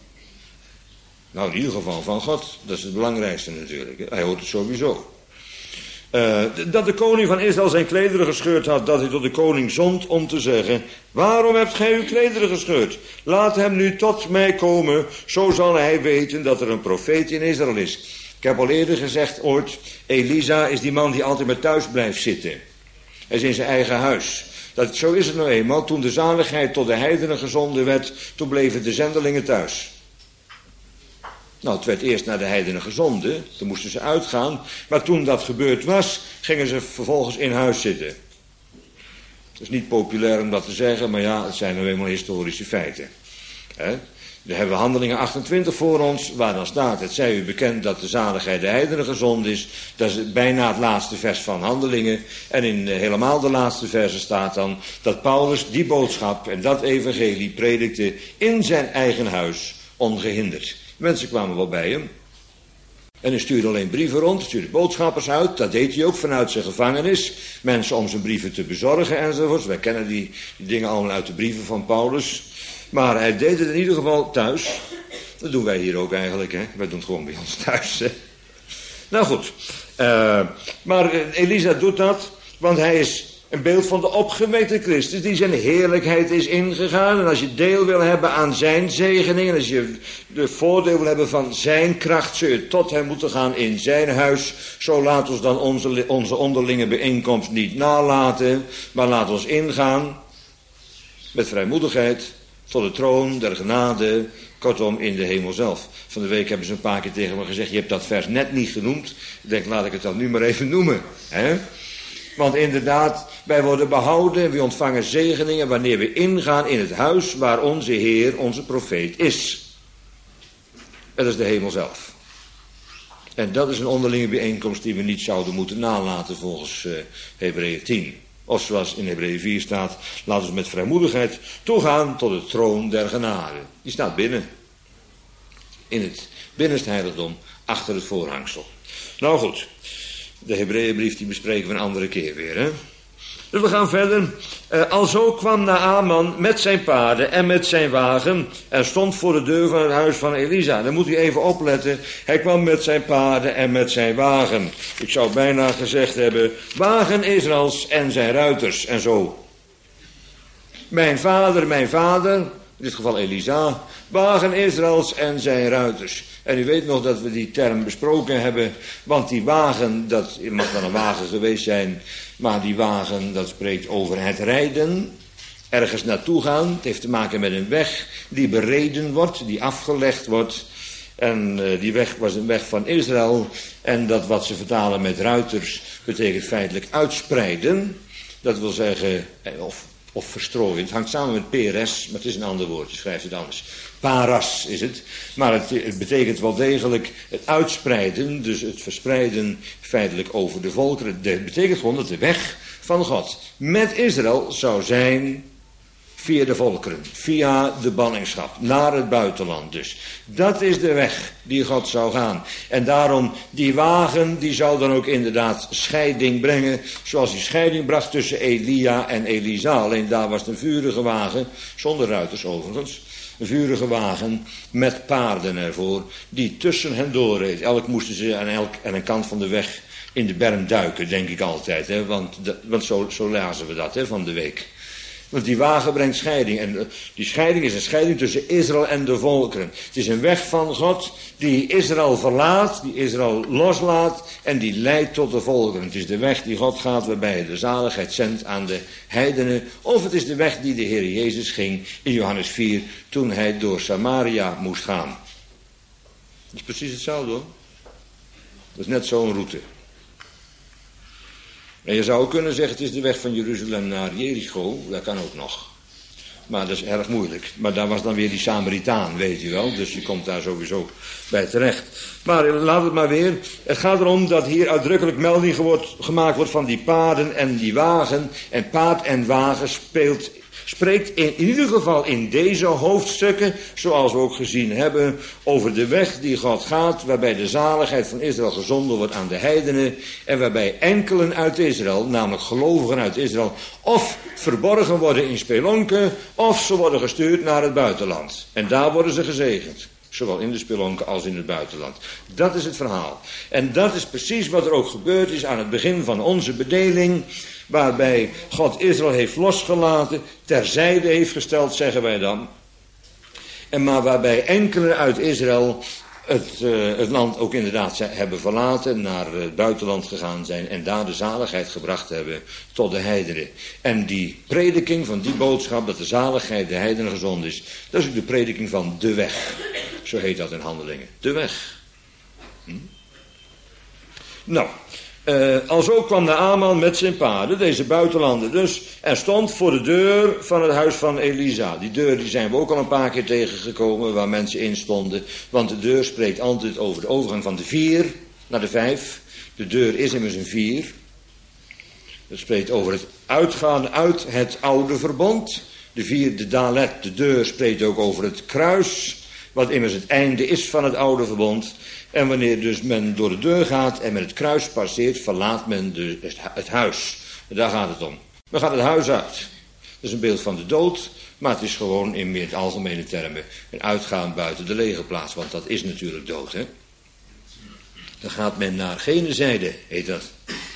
Nou, in ieder geval van God, dat is het belangrijkste natuurlijk. Hij hoort het sowieso. Dat de koning van Israël zijn klederen gescheurd had, dat hij tot de koning zond om te zeggen, waarom hebt gij uw klederen gescheurd? Laat hem nu tot mij komen, zo zal hij weten dat er een profeet in Israël is. Ik heb al eerder gezegd ooit, Elisa is die man die altijd maar thuis blijft zitten. Hij is in zijn eigen huis. Zo is het nou eenmaal, toen de zaligheid tot de heidenen gezonden werd, toen bleven de zendelingen thuis. Nou, het werd eerst naar de heidenen gezonden, toen moesten ze uitgaan. Maar toen dat gebeurd was, gingen ze vervolgens in huis zitten. Het is niet populair om dat te zeggen, maar ja, het zijn nou eenmaal historische feiten. Dan hebben we Handelingen 28 voor ons, waar dan staat: het zij u bekend dat de zaligheid de heidenen gezond is. Dat is bijna het laatste vers van Handelingen. En in helemaal de laatste verse staat dan dat Paulus die boodschap en dat evangelie predikte in zijn eigen huis ongehinderd. Mensen kwamen wel bij hem. En hij stuurde alleen brieven rond, stuurde boodschappers uit. Dat deed hij ook vanuit zijn gevangenis. Mensen om zijn brieven te bezorgen enzovoorts. Wij kennen die dingen allemaal uit de brieven van Paulus. Maar hij deed het in ieder geval thuis. Dat doen wij hier ook eigenlijk, hè. Wij doen het gewoon bij ons thuis, hè. Nou goed. Maar Elisa doet dat, want hij is een beeld van de opgewekte Christus die zijn heerlijkheid is ingegaan. En als je deel wil hebben aan zijn zegeningen, als je de voordeel wil hebben van zijn kracht, zul je tot hem moeten gaan in zijn huis. Zo laat ons dan onze onderlinge bijeenkomst niet nalaten, maar laat ons ingaan met vrijmoedigheid tot de troon der genade, kortom in de hemel zelf. Van de week hebben ze een paar keer tegen me gezegd: je hebt dat vers net niet genoemd. Ik denk, laat ik het dan nu maar even noemen, hè? Want inderdaad, wij worden behouden, we ontvangen zegeningen wanneer we ingaan in het huis waar onze Heer, onze profeet is. Dat is de hemel zelf. En dat is een onderlinge bijeenkomst die we niet zouden moeten nalaten volgens Hebreeën 10. Of zoals in Hebreeën 4 staat: laten we met vrijmoedigheid toegaan tot de troon der genade. Die staat binnen. In het binnenste heiligdom, achter het voorhangsel. Nou goed. De Hebreeënbrief die bespreken we een andere keer weer, hè. Dus we gaan verder. Alzo kwam Naaman met zijn paarden en met zijn wagen en stond voor de deur van het huis van Elisa. Dan moet u even opletten. Hij kwam met zijn paarden en met zijn wagen. Ik zou bijna gezegd hebben: wagen Israëls en zijn ruiters en zo. Mijn vader, in dit geval Elisa, wagen Israëls en zijn ruiters. En u weet nog dat we die term besproken hebben, want die wagen, dat mag dan een wagen geweest zijn, maar die wagen, dat spreekt over het rijden, ergens naartoe gaan. Het heeft te maken met een weg die bereden wordt, die afgelegd wordt. En die weg was een weg van Israël. En dat wat ze vertalen met ruiters betekent feitelijk uitspreiden. Dat wil zeggen, of verstrooien. Het hangt samen met peres, maar het is een ander woord, je schrijft het anders. Paras is het, maar het betekent wel degelijk het uitspreiden, dus het verspreiden feitelijk over de volkeren. Het betekent gewoon dat de weg van God met Israël zou zijn via de volkeren, via de ballingschap, naar het buitenland dus. Dat is de weg die God zou gaan. En daarom, die wagen, die zou dan ook inderdaad scheiding brengen, zoals die scheiding bracht tussen Elia en Elisa. Alleen daar was het een vurige wagen, zonder ruiters overigens. Een vurige wagen met paarden ervoor, die tussen hen doorreed. Elk moesten ze aan een kant van de weg in de berm duiken, denk ik altijd. Hè? Want zo lazen we dat, hè, van de week. Want die wagen brengt scheiding. En die scheiding is een scheiding tussen Israël en de volkeren. Het is een weg van God die Israël verlaat, die Israël loslaat en die leidt tot de volkeren. Het is de weg die God gaat waarbij hij de zaligheid zendt aan de heidenen. Of het is de weg die de Heer Jezus ging in Johannes 4 toen hij door Samaria moest gaan. Dat is precies hetzelfde, hoor. Dat is net zo'n route. En je zou kunnen zeggen, het is de weg van Jeruzalem naar Jericho. Dat kan ook nog. Maar dat is erg moeilijk. Maar daar was dan weer die Samaritaan, weet je wel. Dus je komt daar sowieso bij terecht. Maar laat het maar weer. Het gaat erom dat hier uitdrukkelijk melding gemaakt wordt van die paarden en die wagen. En paard en wagen spreekt in ieder geval in deze hoofdstukken, zoals we ook gezien hebben, over de weg die God gaat, waarbij de zaligheid van Israël gezonden wordt aan de heidenen, en waarbij enkelen uit Israël, namelijk gelovigen uit Israël, of verborgen worden in spelonken, of ze worden gestuurd naar het buitenland. En daar worden ze gezegend. Zowel in de spelonken als in het buitenland. Dat is het verhaal. En dat is precies wat er ook gebeurd is aan het begin van onze bedeling. Waarbij God Israël heeft losgelaten, terzijde heeft gesteld, zeggen wij dan. En maar waarbij enkelen uit Israël het land ook inderdaad hebben verlaten, naar het buitenland gegaan zijn en daar de zaligheid gebracht hebben tot de heidenen. En die prediking van die boodschap, dat de zaligheid de heidenen gezonden is, dat is ook de prediking van de weg. Zo heet dat in Handelingen. De weg. Nou, alzo kwam Naaman met zijn paarden, deze buitenlander dus, en stond voor de deur van het huis van Elisa. Die deur die zijn we ook al een paar keer tegengekomen, waar mensen in stonden. Want de deur spreekt altijd over de overgang van de 4 naar de 5. De deur is immers een 4. Dat spreekt over het uitgaan uit het oude verbond. De 4, de dalet, de deur, spreekt ook over het kruis, wat immers het einde is van het oude verbond. En wanneer dus men door de deur gaat en met het kruis passeert, verlaat men het huis. Daar gaat het om. Men gaat het huis uit. Dat is een beeld van de dood, maar het is gewoon in meer algemene termen een uitgaan buiten de legerplaats, want dat is natuurlijk dood, hè. Dan gaat men naar gene zijde, heet dat.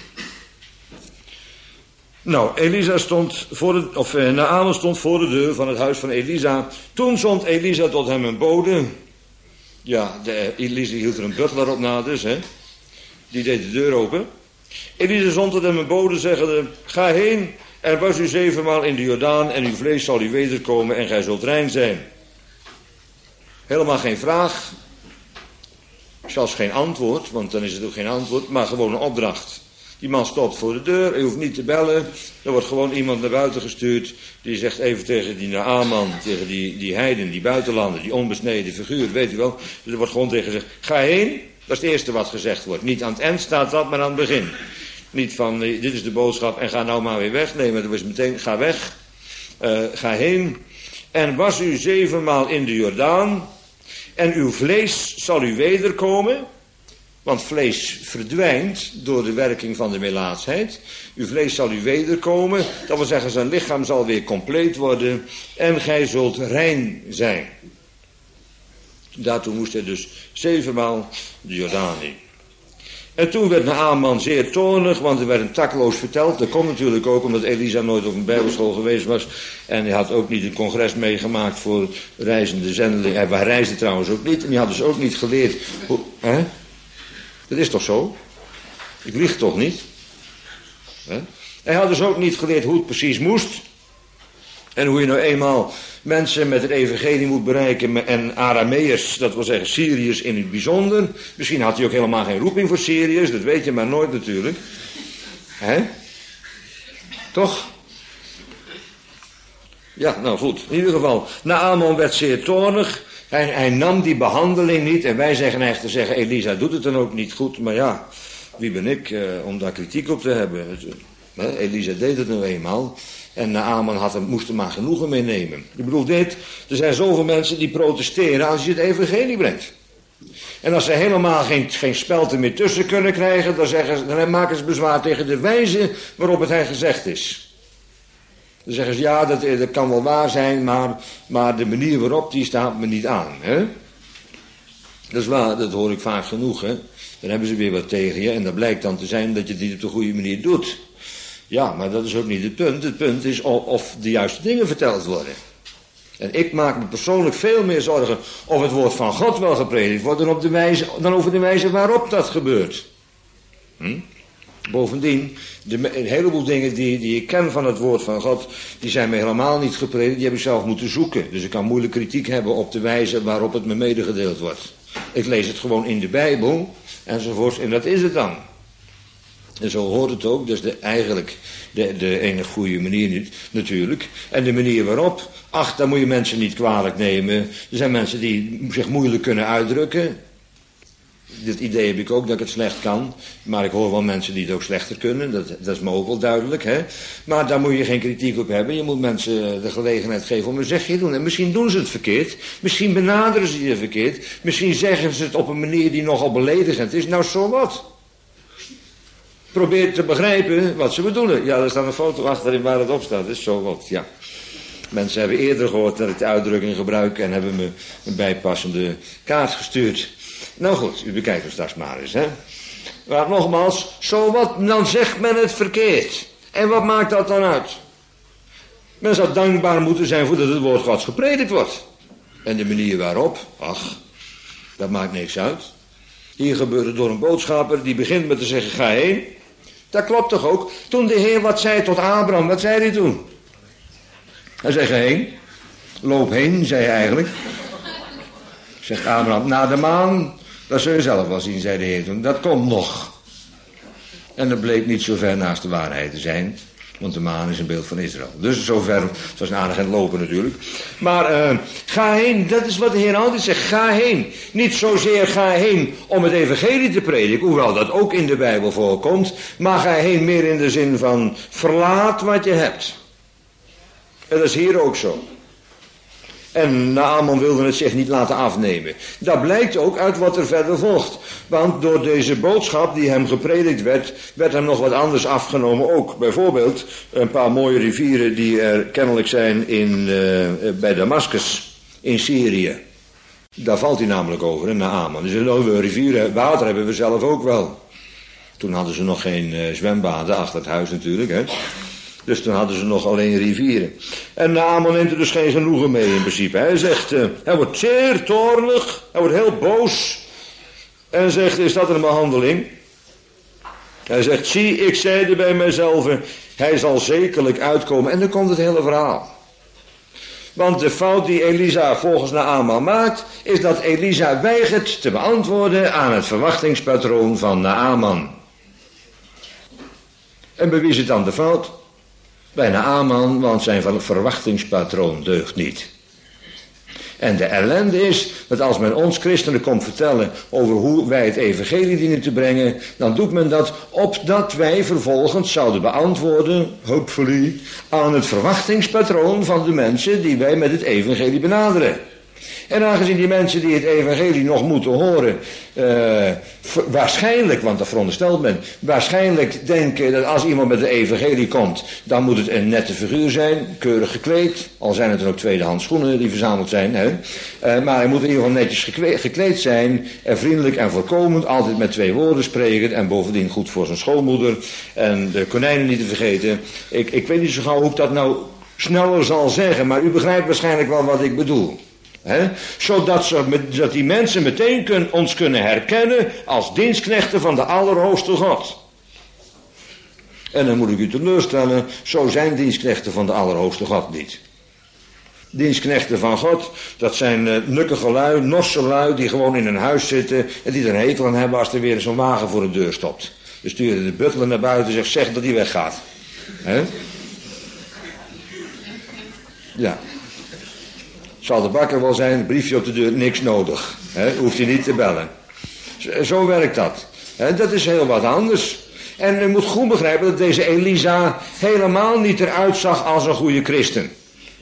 Nou, Naaman stond voor de deur van het huis van Elisa. Toen zond Elisa tot hem een bode. Ja, Elisa hield er een butler op na dus, hè. Die deed de deur open. Elisa zond tot hem een bode, zeggende: ga heen en was u 7 maal in de Jordaan en uw vlees zal u wederkomen en gij zult rein zijn. Helemaal geen vraag. Zelfs geen antwoord, want dan is het ook geen antwoord, maar gewoon een opdracht. Die man stopt voor de deur, hij hoeft niet te bellen. Er wordt gewoon iemand naar buiten gestuurd. Die zegt even tegen die Naaman, tegen die heiden, die buitenlander, die onbesneden figuur, weet u wel. Er wordt gewoon tegen gezegd: ga heen. Dat is het eerste wat gezegd wordt. Niet aan het eind staat dat, maar aan het begin. Niet van, dit is de boodschap en ga nou maar weer weg. Nee, maar dat was meteen, ga weg. Ga heen. En was u 7 maal in de Jordaan. En uw vlees zal u wederkomen. Want vlees verdwijnt door de werking van de melaatsheid. Uw vlees zal u wederkomen. Dat wil zeggen, zijn lichaam zal weer compleet worden. En gij zult rein zijn. Daartoe moest hij dus 7 maal de Jordaan in. En toen werd Naaman zeer toornig, want er werd hem takloos verteld. Dat komt natuurlijk ook omdat Elisa nooit op een bijbelschool geweest was. En hij had ook niet een congres meegemaakt voor reizende zendelingen. Hij reisde trouwens ook niet. En hij had dus ook niet geleerd hoe... Hè? Dat is toch zo? Ik lieg toch niet? Hè? Hij had dus ook niet geleerd hoe het precies moest. En hoe je nou eenmaal mensen met het evangelie moet bereiken. En Arameërs, dat wil zeggen Syriërs in het bijzonder. Misschien had hij ook helemaal geen roeping voor Syriërs. Dat weet je maar nooit natuurlijk. Hè? Toch? Ja, nou goed. In ieder geval, Naaman werd zeer toornig. Hij nam die behandeling niet. En wij zeggen eigenlijk te zeggen, Elisa doet het dan ook niet goed. Maar ja, wie ben ik om daar kritiek op te hebben? Elisa deed het nou eenmaal. En Naaman moest er maar genoegen mee nemen. Ik bedoel dit, er zijn zoveel mensen die protesteren als je het evangelie brengt. En als ze helemaal geen spelten meer tussen kunnen krijgen, dan maken ze bezwaar tegen de wijze waarop het gezegd is. Dan zeggen ze, ja, dat kan wel waar zijn, maar de manier waarop, die staat me niet aan. Hè? Dat is waar, dat hoor ik vaak genoeg. Hè? Dan hebben ze weer wat tegen je en dat blijkt dan te zijn dat je het niet op de goede manier doet. Ja, maar dat is ook niet het punt. Het punt is of de juiste dingen verteld worden. En ik maak me persoonlijk veel meer zorgen of het woord van God wel gepredikt wordt dan over de wijze waarop dat gebeurt. Bovendien, een heleboel dingen die ik ken van het woord van God, die zijn me helemaal niet gepredikt, die heb ik zelf moeten zoeken. Dus ik kan moeilijk kritiek hebben op de wijze waarop het me medegedeeld wordt. Ik lees het gewoon in de Bijbel, enzovoort, en dat is het dan. En zo hoort het ook, dus eigenlijk de enige goede manier niet, natuurlijk. En de manier waarop, daar moet je mensen niet kwalijk nemen. Er zijn mensen die zich moeilijk kunnen uitdrukken. Dit idee heb ik ook, dat ik het slecht kan. Maar ik hoor wel mensen die het ook slechter kunnen. Dat is me ook wel duidelijk. Hè? Maar daar moet je geen kritiek op hebben. Je moet mensen de gelegenheid geven om een zegje te doen. En misschien doen ze het verkeerd. Misschien benaderen ze je verkeerd. Misschien zeggen ze het op een manier die nogal beledigend is. Nou, zo wat. Probeer te begrijpen wat ze bedoelen. Ja, er staat een foto achterin waar het op staat. Dat is zo wat, ja. Mensen hebben eerder gehoord dat ik de uitdrukking gebruik en hebben me een bijpassende kaart gestuurd. Nou goed, u bekijkt het straks maar eens, hè. Maar nogmaals, zo wat, dan zegt men het verkeerd. En wat maakt dat dan uit? Men zou dankbaar moeten zijn voor dat het woord Gods gepredikt wordt. En de manier waarop, Dat maakt niks uit. Hier gebeurt het door een boodschapper die begint met te zeggen, ga heen. Dat klopt toch ook? Toen de Heer wat zei tot Abraham, wat zei hij toen? Hij zei, ga heen. Loop heen, zei hij eigenlijk. Zegt Abraham, naar de maan, dat zul je zelf wel zien, zei de Heer toen. Dat komt nog. En dat bleek niet zo ver naast de waarheid te zijn. Want de maan is een beeld van Israël. Dus zover, het was een aardig aan het lopen natuurlijk. Maar ga heen, dat is wat de Heer altijd zegt. Ga heen. Niet zozeer ga heen om het evangelie te prediken. Hoewel dat ook in de Bijbel voorkomt. Maar ga heen meer in de zin van verlaat wat je hebt. En dat is hier ook zo. En Naaman wilde het zich niet laten afnemen. Dat blijkt ook uit wat er verder volgt. Want door deze boodschap die hem gepredikt werd, werd hem nog wat anders afgenomen ook. Bijvoorbeeld een paar mooie rivieren die er kennelijk zijn bij Damascus in Syrië. Daar valt hij namelijk over, in Naaman. Dus we rivieren, water hebben we zelf ook wel. Toen hadden ze nog geen zwembaden achter het huis natuurlijk, hè. Dus toen hadden ze nog alleen rivieren. En Naaman neemt er dus geen genoegen mee in principe. Hij zegt, hij wordt zeer toornig, hij wordt heel boos. En zegt, is dat een behandeling? Hij zegt, zie, ik zeide bij mijzelf, hij zal zekerlijk uitkomen. En dan komt het hele verhaal. Want de fout die Elisa volgens Naaman maakt, is dat Elisa weigert te beantwoorden aan het verwachtingspatroon van Naaman. En bij wie is het dan de fout? Bij Naaman, want zijn verwachtingspatroon deugt niet. En de ellende is dat als men ons christenen komt vertellen over hoe wij het evangelie dienen te brengen, dan doet men dat opdat wij vervolgens zouden beantwoorden, hopefully, aan het verwachtingspatroon van de mensen die wij met het evangelie benaderen. En aangezien die mensen die het evangelie nog moeten horen, waarschijnlijk, want dat veronderstelt men, waarschijnlijk denken dat als iemand met het evangelie komt, dan moet het een nette figuur zijn, keurig gekleed, al zijn het er ook tweedehands schoenen die verzameld zijn, hè? Maar hij moet in ieder geval netjes gekleed zijn, en vriendelijk en voorkomend, altijd met 2 woorden spreken, en bovendien goed voor zijn schoonmoeder, en de konijnen niet te vergeten. Ik weet niet zo gauw hoe ik dat nou sneller zal zeggen, maar u begrijpt waarschijnlijk wel wat ik bedoel. Zodat die mensen meteen ons kunnen herkennen als dienstknechten van de Allerhoogste God. En dan moet ik u teleurstellen, zo zijn dienstknechten van de Allerhoogste God niet. Dienstknechten van God, dat zijn nukkige lui, norse lui, die gewoon in een huis zitten en die er een hekel aan hebben als er weer zo'n wagen voor de deur stopt. Dan sturen de butler naar buiten en zegt dat hij weggaat. Ja. Zal de bakker wel zijn, briefje op de deur, niks nodig. Hoeft hij niet te bellen. Zo werkt dat. Dat is heel wat anders. En u moet goed begrijpen dat deze Elisa helemaal niet eruit zag als een goede christen.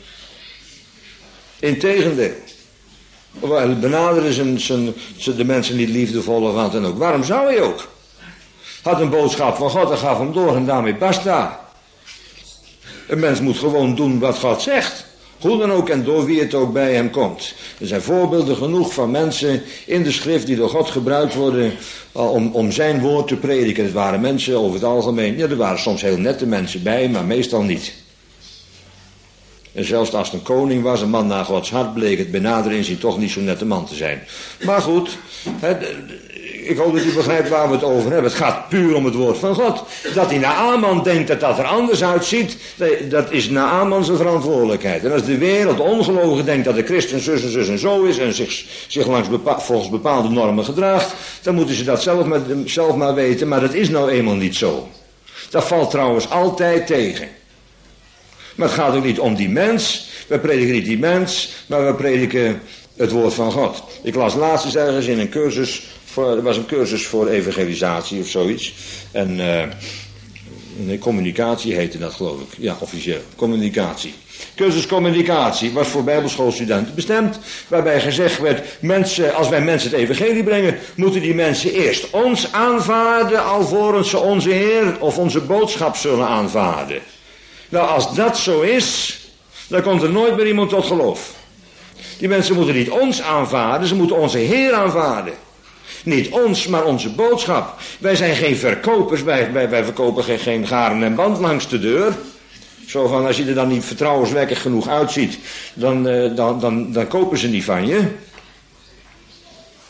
Integendeel. Benaderen ze de mensen niet liefdevol of wat dan ook. Waarom zou hij ook? Had een boodschap van God en gaf hem door en daarmee basta. Een mens moet gewoon doen wat God zegt. Hoe dan ook en door wie het ook bij hem komt. Er zijn voorbeelden genoeg van mensen in de schrift die door God gebruikt worden om zijn woord te prediken. Het waren mensen over het algemeen. Ja, er waren soms heel nette mensen bij, maar meestal niet. En zelfs als het een koning was, een man naar Gods hart, bleek het bij nader inzien toch niet zo'n nette man te zijn. Maar goed, ik hoop dat u begrijpt waar we het over hebben. Het gaat puur om het woord van God. Dat hij Naaman denkt dat dat er anders uitziet, dat is Naaman zijn verantwoordelijkheid. En als de wereld ongelogen denkt dat de christen zus en zo is en zich volgens bepaalde normen gedraagt, dan moeten ze dat zelf maar weten, maar dat is nou eenmaal niet zo. Dat valt trouwens altijd tegen. Maar het gaat ook niet om die mens. We prediken niet die mens, maar we prediken het woord van God. Ik las laatst eens ergens in een cursus, er was een cursus voor evangelisatie of zoiets. En communicatie heette dat, geloof ik. Ja, officieel. Communicatie. Cursus communicatie was voor bijbelschoolstudenten bestemd. Waarbij gezegd werd, als wij mensen het evangelie brengen, moeten die mensen eerst ons aanvaarden, alvorens ze onze Heer of onze boodschap zullen aanvaarden. Nou, als dat zo is, dan komt er nooit meer iemand tot geloof. Die mensen moeten niet ons aanvaarden, ze moeten onze Heer aanvaarden. Niet ons, maar onze boodschap. Wij zijn geen verkopers, wij verkopen geen garen en band langs de deur. Zo van, als je er dan niet vertrouwenswekkend genoeg uitziet, dan kopen ze niet van je.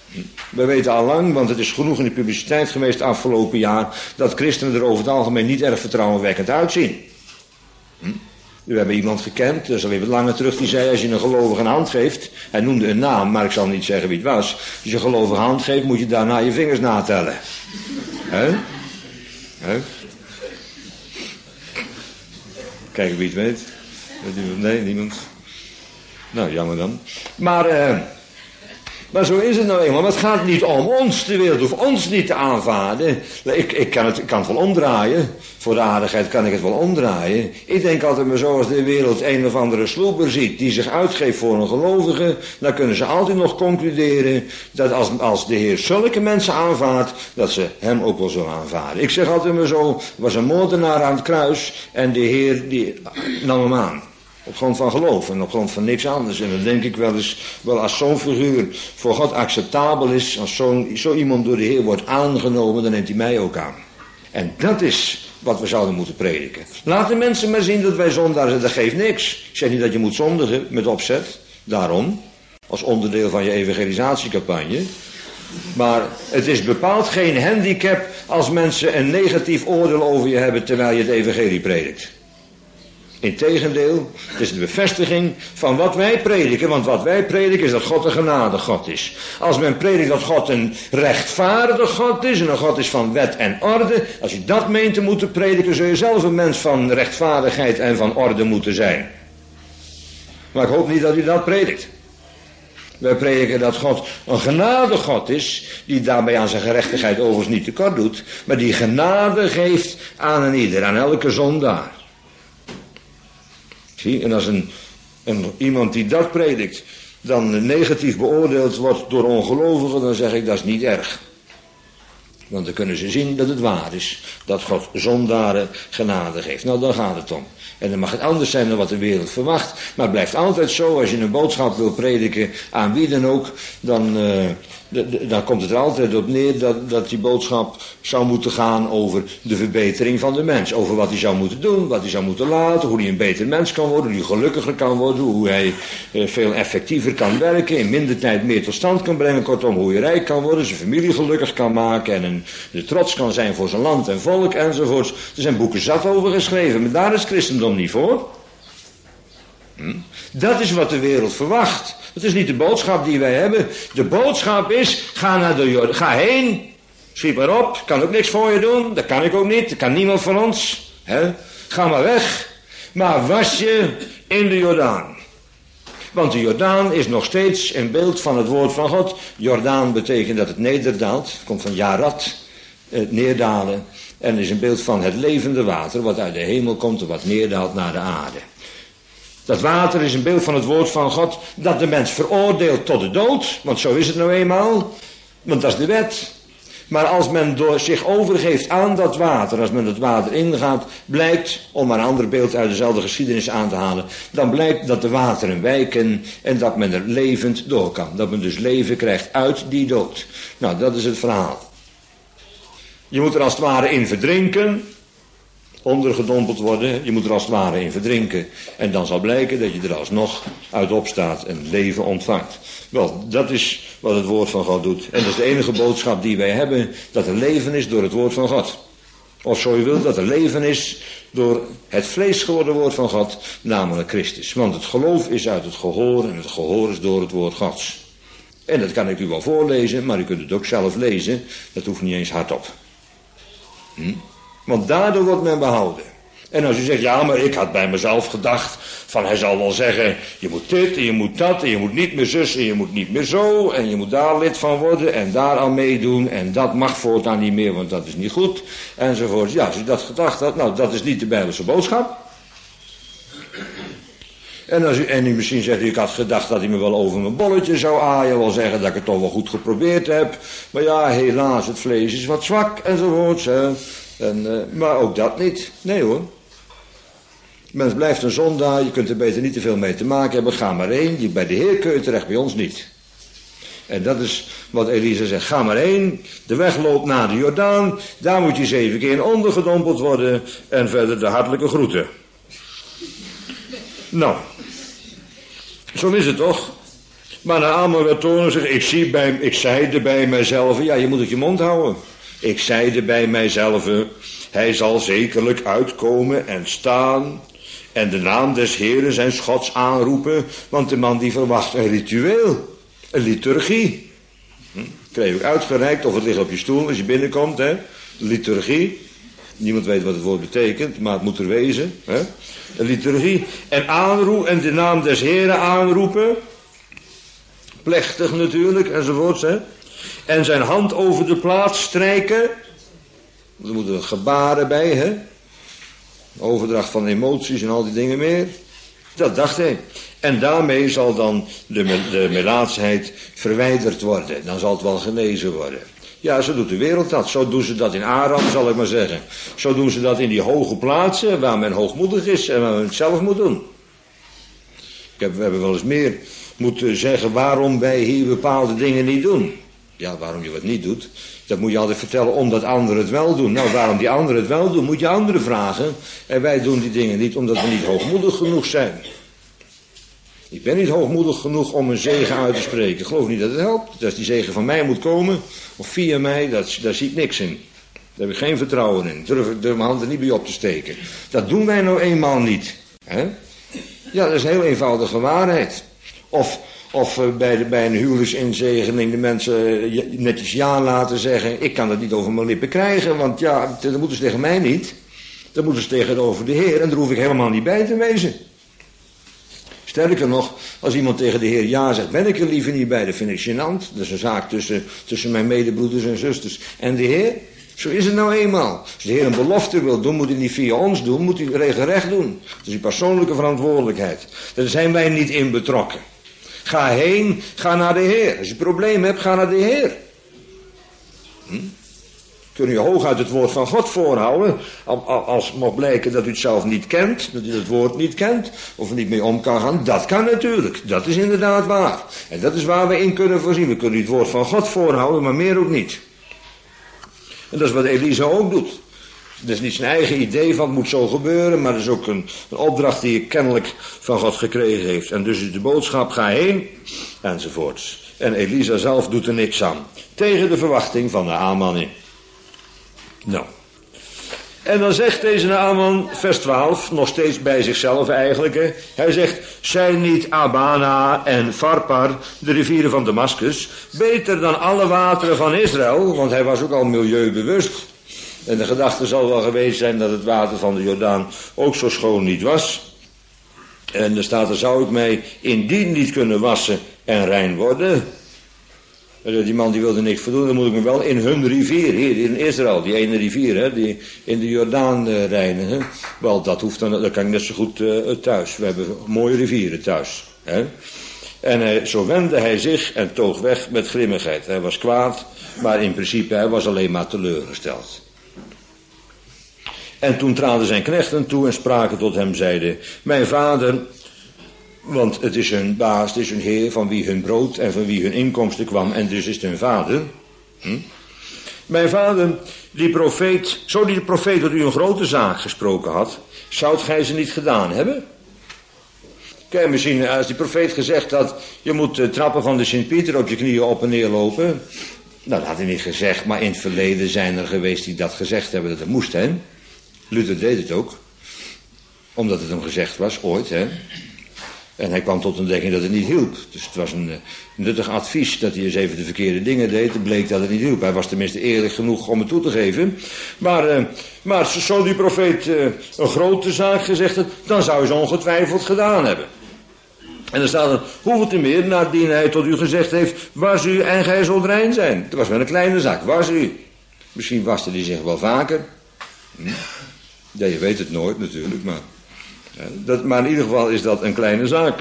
We weten al lang, want het is genoeg in de publiciteit geweest afgelopen jaar, dat christenen er over het algemeen niet erg vertrouwenwekkend uitzien. We hebben iemand gekend, dat is alweer wat langer terug, die zei, als je een gelovige een hand geeft, hij noemde een naam, maar ik zal niet zeggen wie het was. Als je een gelovige hand geeft, moet je daarna je vingers natellen. Hè? Kijken wie het weet. Nee, niemand. Nou, jammer dan. Maar zo is het nou eenmaal. Maar het gaat niet om ons. De wereld hoeft ons niet te aanvaarden. Ik kan het wel omdraaien. Voor de aardigheid kan ik het wel omdraaien. Ik denk altijd maar zo, als de wereld een of andere sloeber ziet die zich uitgeeft voor een gelovige, dan kunnen ze altijd nog concluderen dat als de Heer zulke mensen aanvaardt, dat ze hem ook wel zullen aanvaarden. Ik zeg altijd maar zo, er was een moordenaar aan het kruis en de Heer die nam hem aan. Op grond van geloof en op grond van niks anders. En dan denk ik wel eens, als zo'n figuur voor God acceptabel is, als zo iemand door de Heer wordt aangenomen, dan neemt hij mij ook aan. En dat is wat we zouden moeten prediken. Laat de mensen maar zien dat wij zondaar zijn, dat geeft niks. Ik zeg niet dat je moet zondigen met opzet, daarom, als onderdeel van je evangelisatiecampagne. Maar het is bepaald geen handicap als mensen een negatief oordeel over je hebben terwijl je het evangelie predikt. Integendeel, het is de bevestiging van wat wij prediken. Want wat wij prediken is dat God een genade God is. Als men predikt dat God een rechtvaardige God is en een God is van wet en orde. Als je dat meent te moeten prediken, zul je zelf een mens van rechtvaardigheid en van orde moeten zijn. Maar ik hoop niet dat u dat predikt. Wij prediken dat God een genade God is, die daarbij aan zijn gerechtigheid overigens niet tekort doet, maar die genade geeft aan een ieder, aan elke zondaar. Zie, en als iemand die dat predikt dan negatief beoordeeld wordt door ongelovigen, dan zeg ik dat is niet erg. Want dan kunnen ze zien dat het waar is, dat God zondaren genade geeft. Nou, daar gaat het om. En dan mag het anders zijn dan wat de wereld verwacht. Maar het blijft altijd zo, als je een boodschap wil prediken aan wie dan ook, dan komt het er altijd op neer dat die boodschap zou moeten gaan over de verbetering van de mens. Over wat hij zou moeten doen, wat hij zou moeten laten, hoe hij een beter mens kan worden, hoe hij gelukkiger kan worden, hoe hij veel effectiever kan werken, in minder tijd meer tot stand kan brengen, kortom hoe hij rijk kan worden, zijn familie gelukkig kan maken en de trots kan zijn voor zijn land en volk enzovoorts. Er zijn boeken zat over geschreven, maar daar is christendom niet voor. Dat is wat de wereld verwacht. Dat is niet de boodschap die wij hebben. De boodschap is, ga naar de Jordaan, ga heen, schiet maar op, kan ook niks voor je doen, dat kan ik ook niet, dat kan niemand van ons. Ga maar weg, maar was je in de Jordaan. Want de Jordaan is nog steeds een beeld van het woord van God. Jordaan betekent dat het nederdaalt, komt van Jarat, het neerdalen. En is een beeld van het levende water, wat uit de hemel komt en wat neerdaalt naar de aarde. Dat water is een beeld van het woord van God, dat de mens veroordeelt tot de dood, want zo is het nou eenmaal, want dat is de wet. Maar als men zich overgeeft aan dat water, als men het water ingaat, blijkt, om maar een ander beeld uit dezelfde geschiedenis aan te halen, dan blijkt dat de wateren wijken en dat men er levend door kan. Dat men dus leven krijgt uit die dood. Nou, dat is het verhaal. Je moet er als het ware in verdrinken, ondergedompeld worden, je moet er als het ware in verdrinken. En dan zal blijken dat je er alsnog uit opstaat en leven ontvangt. Wel, dat is wat het woord van God doet. En dat is de enige boodschap die wij hebben, dat er leven is door het woord van God. Of zo je wilt, dat er leven is door het vlees geworden woord van God, namelijk Christus. Want het geloof is uit het gehoor en het gehoor is door het woord Gods. En dat kan ik u wel voorlezen, maar u kunt het ook zelf lezen. Dat hoeft niet eens hardop. Want daardoor wordt men behouden. En als u zegt, ja, maar ik had bij mezelf gedacht, van hij zal wel zeggen, je moet dit en je moet dat en je moet niet meer zus en je moet niet meer zo en je moet daar lid van worden en daar aan meedoen en dat mag voortaan niet meer, want dat is niet goed, enzovoort. Ja, als u dat gedacht had, nou, dat is niet de Bijbelse boodschap. En u misschien zegt, ik had gedacht dat hij me wel over mijn bolletje zou aaien, wel zeggen dat ik het toch wel goed geprobeerd heb, maar ja, helaas, het vlees is wat zwak, enzovoort. Maar ook dat niet. Nee hoor. Mens blijft een zondaar, je kunt er beter niet te veel mee te maken hebben, ga maar heen, bij de Heer kun je terecht, bij ons niet. En dat is wat Elisa zegt, ga maar heen, de weg loopt naar de Jordaan, daar moet je 7 keer in ondergedompeld worden en verder de hartelijke groeten. Nou, zo is het toch? Maar Naaman werd toornig en zegt, ik zeide bij mijzelf, ja, je moet het je mond houden. Ik zeide bij mijzelf, hij zal zekerlijk uitkomen en staan en de naam des Heeren zijn Gods aanroepen, want de man die verwacht een ritueel, een liturgie. Kreeg ik uitgereikt, of het ligt op je stoel als je binnenkomt, hè? Liturgie. Niemand weet wat het woord betekent, maar het moet er wezen. Hè? Een liturgie. En de naam des Heeren aanroepen. Plechtig natuurlijk, enzovoorts. Hè? En zijn hand over de plaats strijken. Er moeten gebaren bij, hè? Overdracht van emoties en al die dingen meer. Dat dacht hij. En daarmee zal dan de melaatsheid verwijderd worden. Dan zal het wel genezen worden. Ja, zo doet de wereld dat. Zo doen ze dat in Aram, zal ik maar zeggen. Zo doen ze dat in die hoge plaatsen waar men hoogmoedig is en waar men het zelf moet doen. We hebben wel eens meer moeten zeggen waarom wij hier bepaalde dingen niet doen. Ja, waarom je wat niet doet, dat moet je altijd vertellen omdat anderen het wel doen. Nou, waarom die anderen het wel doen, moet je anderen vragen. En wij doen die dingen niet omdat we niet hoogmoedig genoeg zijn. Ik ben niet hoogmoedig genoeg om een zegen uit te spreken. Ik geloof niet dat het helpt. Als die zegen van mij moet komen, of via mij, daar zie ik niks in. Daar heb ik geen vertrouwen in. Ik durf mijn hand er niet bij op te steken. Dat doen wij nou eenmaal niet. Hè? Ja, dat is een heel eenvoudige waarheid. Of bij een huwelijksinzegening de mensen netjes ja laten zeggen. Ik kan dat niet over mijn lippen krijgen, want ja, dat moeten ze tegen mij niet. Dat moeten ze tegenover de Heer en daar hoef ik helemaal niet bij te wezen. Sterker nog, als iemand tegen de Heer ja zegt, ben ik er liever niet bij. Dat vind ik gênant. Dat is een zaak tussen mijn medebroeders en zusters en de Heer. Zo is het nou eenmaal. Als de Heer een belofte wil doen, moet hij niet via ons doen, moet hij regelrecht doen. Dat is die persoonlijke verantwoordelijkheid. Daar zijn wij niet in betrokken. Ga heen, ga naar de Heer. Als je een probleem hebt, ga naar de Heer. Kun je hooguit het woord van God voorhouden, als het mag blijken dat u het zelf niet kent, dat u het woord niet kent, of er niet mee om kan gaan, dat kan natuurlijk, dat is inderdaad waar. En dat is waar we in kunnen voorzien, we kunnen het woord van God voorhouden, maar meer ook niet. En dat is wat Elisa ook doet. Dat is niet zijn eigen idee van het moet zo gebeuren, maar dat is ook een opdracht die hij kennelijk van God gekregen heeft. En dus is de boodschap, ga heen, enzovoorts. En Elisa zelf doet er niks aan, tegen de verwachting van de Naaman in. Nou, en dan zegt deze Naaman, vers 12, nog steeds bij zichzelf eigenlijk, hè. Hij zegt, zijn niet Abana en Farpar, de rivieren van Damascus, beter dan alle wateren van Israël, want hij was ook al milieubewust. En de gedachte zal wel geweest zijn dat het water van de Jordaan ook zo schoon niet was. En er staat, er zou ik mij indien niet kunnen wassen en rein worden. Die man die wilde niks voldoen, dan moet ik me wel in hun rivier, hier in Israël, die ene rivier, hè, die in de Jordaan reinigen. Wel, dat hoeft dan, dat kan ik net zo goed thuis. We hebben mooie rivieren thuis. Hè. En zo wendde hij zich en toog weg met grimmigheid. Hij was kwaad, maar in principe hij was alleen maar teleurgesteld. En toen traden zijn knechten toe en spraken tot hem, zeiden, mijn vader, want het is hun baas, het is hun heer, van wie hun brood en van wie hun inkomsten kwam, en dus is het hun vader. Mijn vader, die profeet, zo die profeet dat u een grote zaak gesproken had, zoudt gij ze niet gedaan hebben? Kijk, misschien als die profeet gezegd had, je moet trappen van de Sint-Pieter op je knieën op en neer lopen. Nou, dat had hij niet gezegd, maar in het verleden zijn er geweest die dat gezegd hebben, dat het moest, hè. Luther deed het ook, omdat het hem gezegd was, ooit, hè. En hij kwam tot ontdekking dat het niet hielp. Dus het was een nuttig advies dat hij eens even de verkeerde dingen deed. Het bleek dat het niet hielp. Hij was tenminste eerlijk genoeg om het toe te geven. Maar zo die profeet een grote zaak gezegd had, dan zou hij ze ongetwijfeld gedaan hebben. En dan staat er, hoeveel te meer, naardien hij tot u gezegd heeft, was u en gij zult rein zijn. Het was wel een kleine zaak, was u. Misschien waste hij zich wel vaker. Ja, je weet het nooit natuurlijk, maar... Maar in ieder geval is dat een kleine zaak.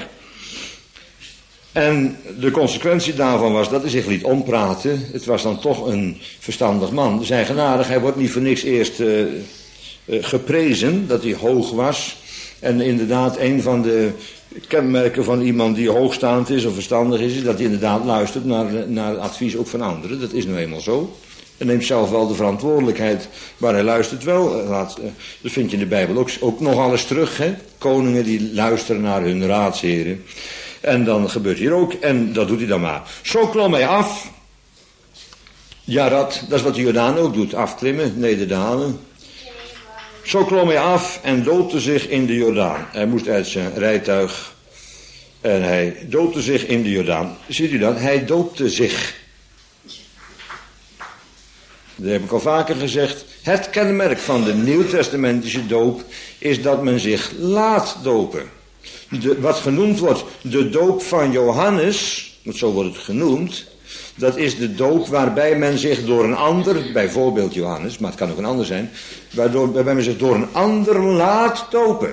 En de consequentie daarvan was dat hij zich liet ompraten. Het was dan toch een verstandig man. Zijn genadig, hij wordt niet voor niks eerst geprezen, dat hij hoog was. En inderdaad, een van de kenmerken van iemand die hoogstaand is of verstandig is dat hij inderdaad luistert naar het advies ook van anderen. Dat is nu eenmaal zo. En neemt zelf wel de verantwoordelijkheid, maar hij luistert wel. Dat vind je in de Bijbel ook nog alles terug, hè? Koningen die luisteren naar hun raadsheren. En dan gebeurt hier ook, en dat doet hij dan maar. Zo klom hij af. Jarat, dat is wat de Jordaan ook doet, afklimmen, nederdalen. Zo klom hij af en doopte zich in de Jordaan. Hij moest uit zijn rijtuig en hij doopte zich in de Jordaan. Ziet u dat? Hij doopte zich. Dat heb ik al vaker gezegd. Het kenmerk van de nieuwtestamentische doop is dat men zich laat dopen. Wat genoemd wordt de doop van Johannes, want zo wordt het genoemd, dat is de doop waarbij men zich door een ander, bijvoorbeeld Johannes, maar het kan ook een ander zijn, waarbij men zich door een ander laat dopen.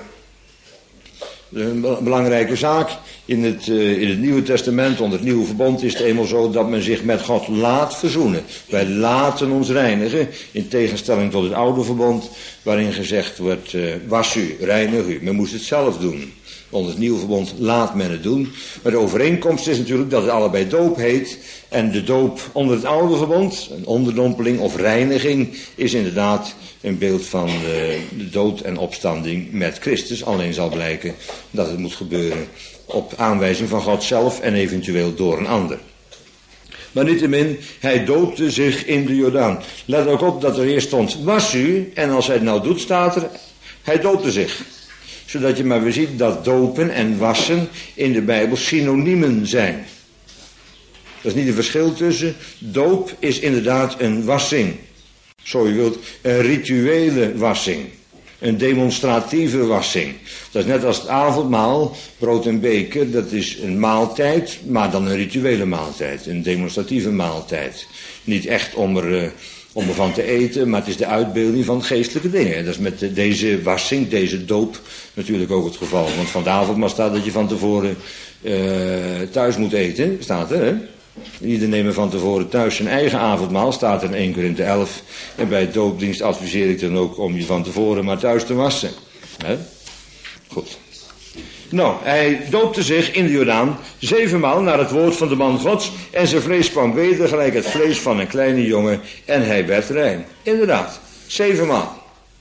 Een belangrijke zaak in het Nieuwe Testament, onder het Nieuwe Verbond, is het eenmaal zo dat men zich met God laat verzoenen. Wij laten ons reinigen, in tegenstelling tot het Oude Verbond, waarin gezegd wordt, was u, reinig u. Men moest het zelf doen. Onder het Nieuwe Verbond laat men het doen. Maar de overeenkomst is natuurlijk dat het allebei doop heet. En de doop onder het Oude Verbond, een onderdompeling of reiniging, is inderdaad een beeld van de dood en opstanding met Christus. Alleen zal blijken dat het moet gebeuren op aanwijzing van God zelf en eventueel door een ander. Maar niettemin, hij doopte zich in de Jordaan. Let ook op dat er eerst stond, was u, en als hij het nou doet, staat er, hij doopte zich. Zodat je maar weer ziet dat dopen en wassen in de Bijbel synoniemen zijn. Er is niet een verschil tussen. Doop is inderdaad een wassing. Zo u wilt, een rituele wassing. Een demonstratieve wassing. Dat is net als het avondmaal, brood en beker, dat is een maaltijd, maar dan een rituele maaltijd. Een demonstratieve maaltijd. Niet echt om ervan te eten, maar het is de uitbeelding van geestelijke dingen. Dat is met deze wassing, deze doop natuurlijk ook het geval. Want van de avondmaal staat dat je van tevoren thuis moet eten, staat er, hè? Ieder nemen van tevoren thuis zijn eigen avondmaal, staat er in 1 Korinthe 11. En bij het doopdienst adviseer ik dan ook om je van tevoren maar thuis te wassen. He? Goed. Nou, hij doopte zich in de Jordaan 7 maal naar het woord van de man Gods. En zijn vlees kwam weder gelijk het vlees van een kleine jongen. En hij werd rein. Inderdaad, 7 maal.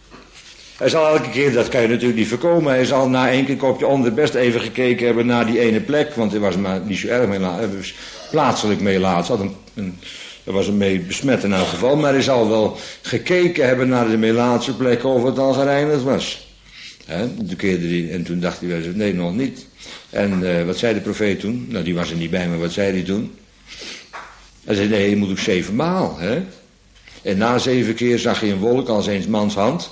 Hij zal elke keer, dat kan je natuurlijk niet voorkomen, hij zal na 1 keer kopje onder best even gekeken hebben naar die ene plek. Want hij was maar niet zo erg mee plaatselijk melaats. Er was hem mee besmet in elk geval. Maar hij zal wel gekeken hebben naar de melaatse plek of het al gereinigd was. Toen keerde hij, en toen dacht hij wel eens, nee, nog niet. En wat zei de profeet toen? Nou, die was er niet bij, maar wat zei hij toen? Hij zei, nee, je moet ook 7 maal. Hè? En na 7 keer zag hij een wolk als eens mans hand.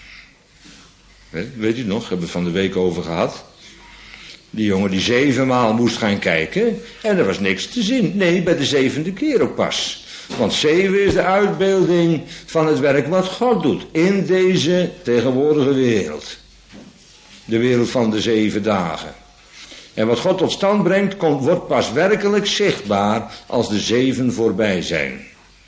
Weet u nog, hebben we het van de week over gehad. Die jongen die 7 maal moest gaan kijken en er was niks te zien. Nee, bij de 7e keer ook pas. Want 7 is de uitbeelding van het werk wat God doet in deze tegenwoordige wereld. De wereld van de 7 dagen. En wat God tot stand brengt, wordt pas werkelijk zichtbaar als de 7 voorbij zijn.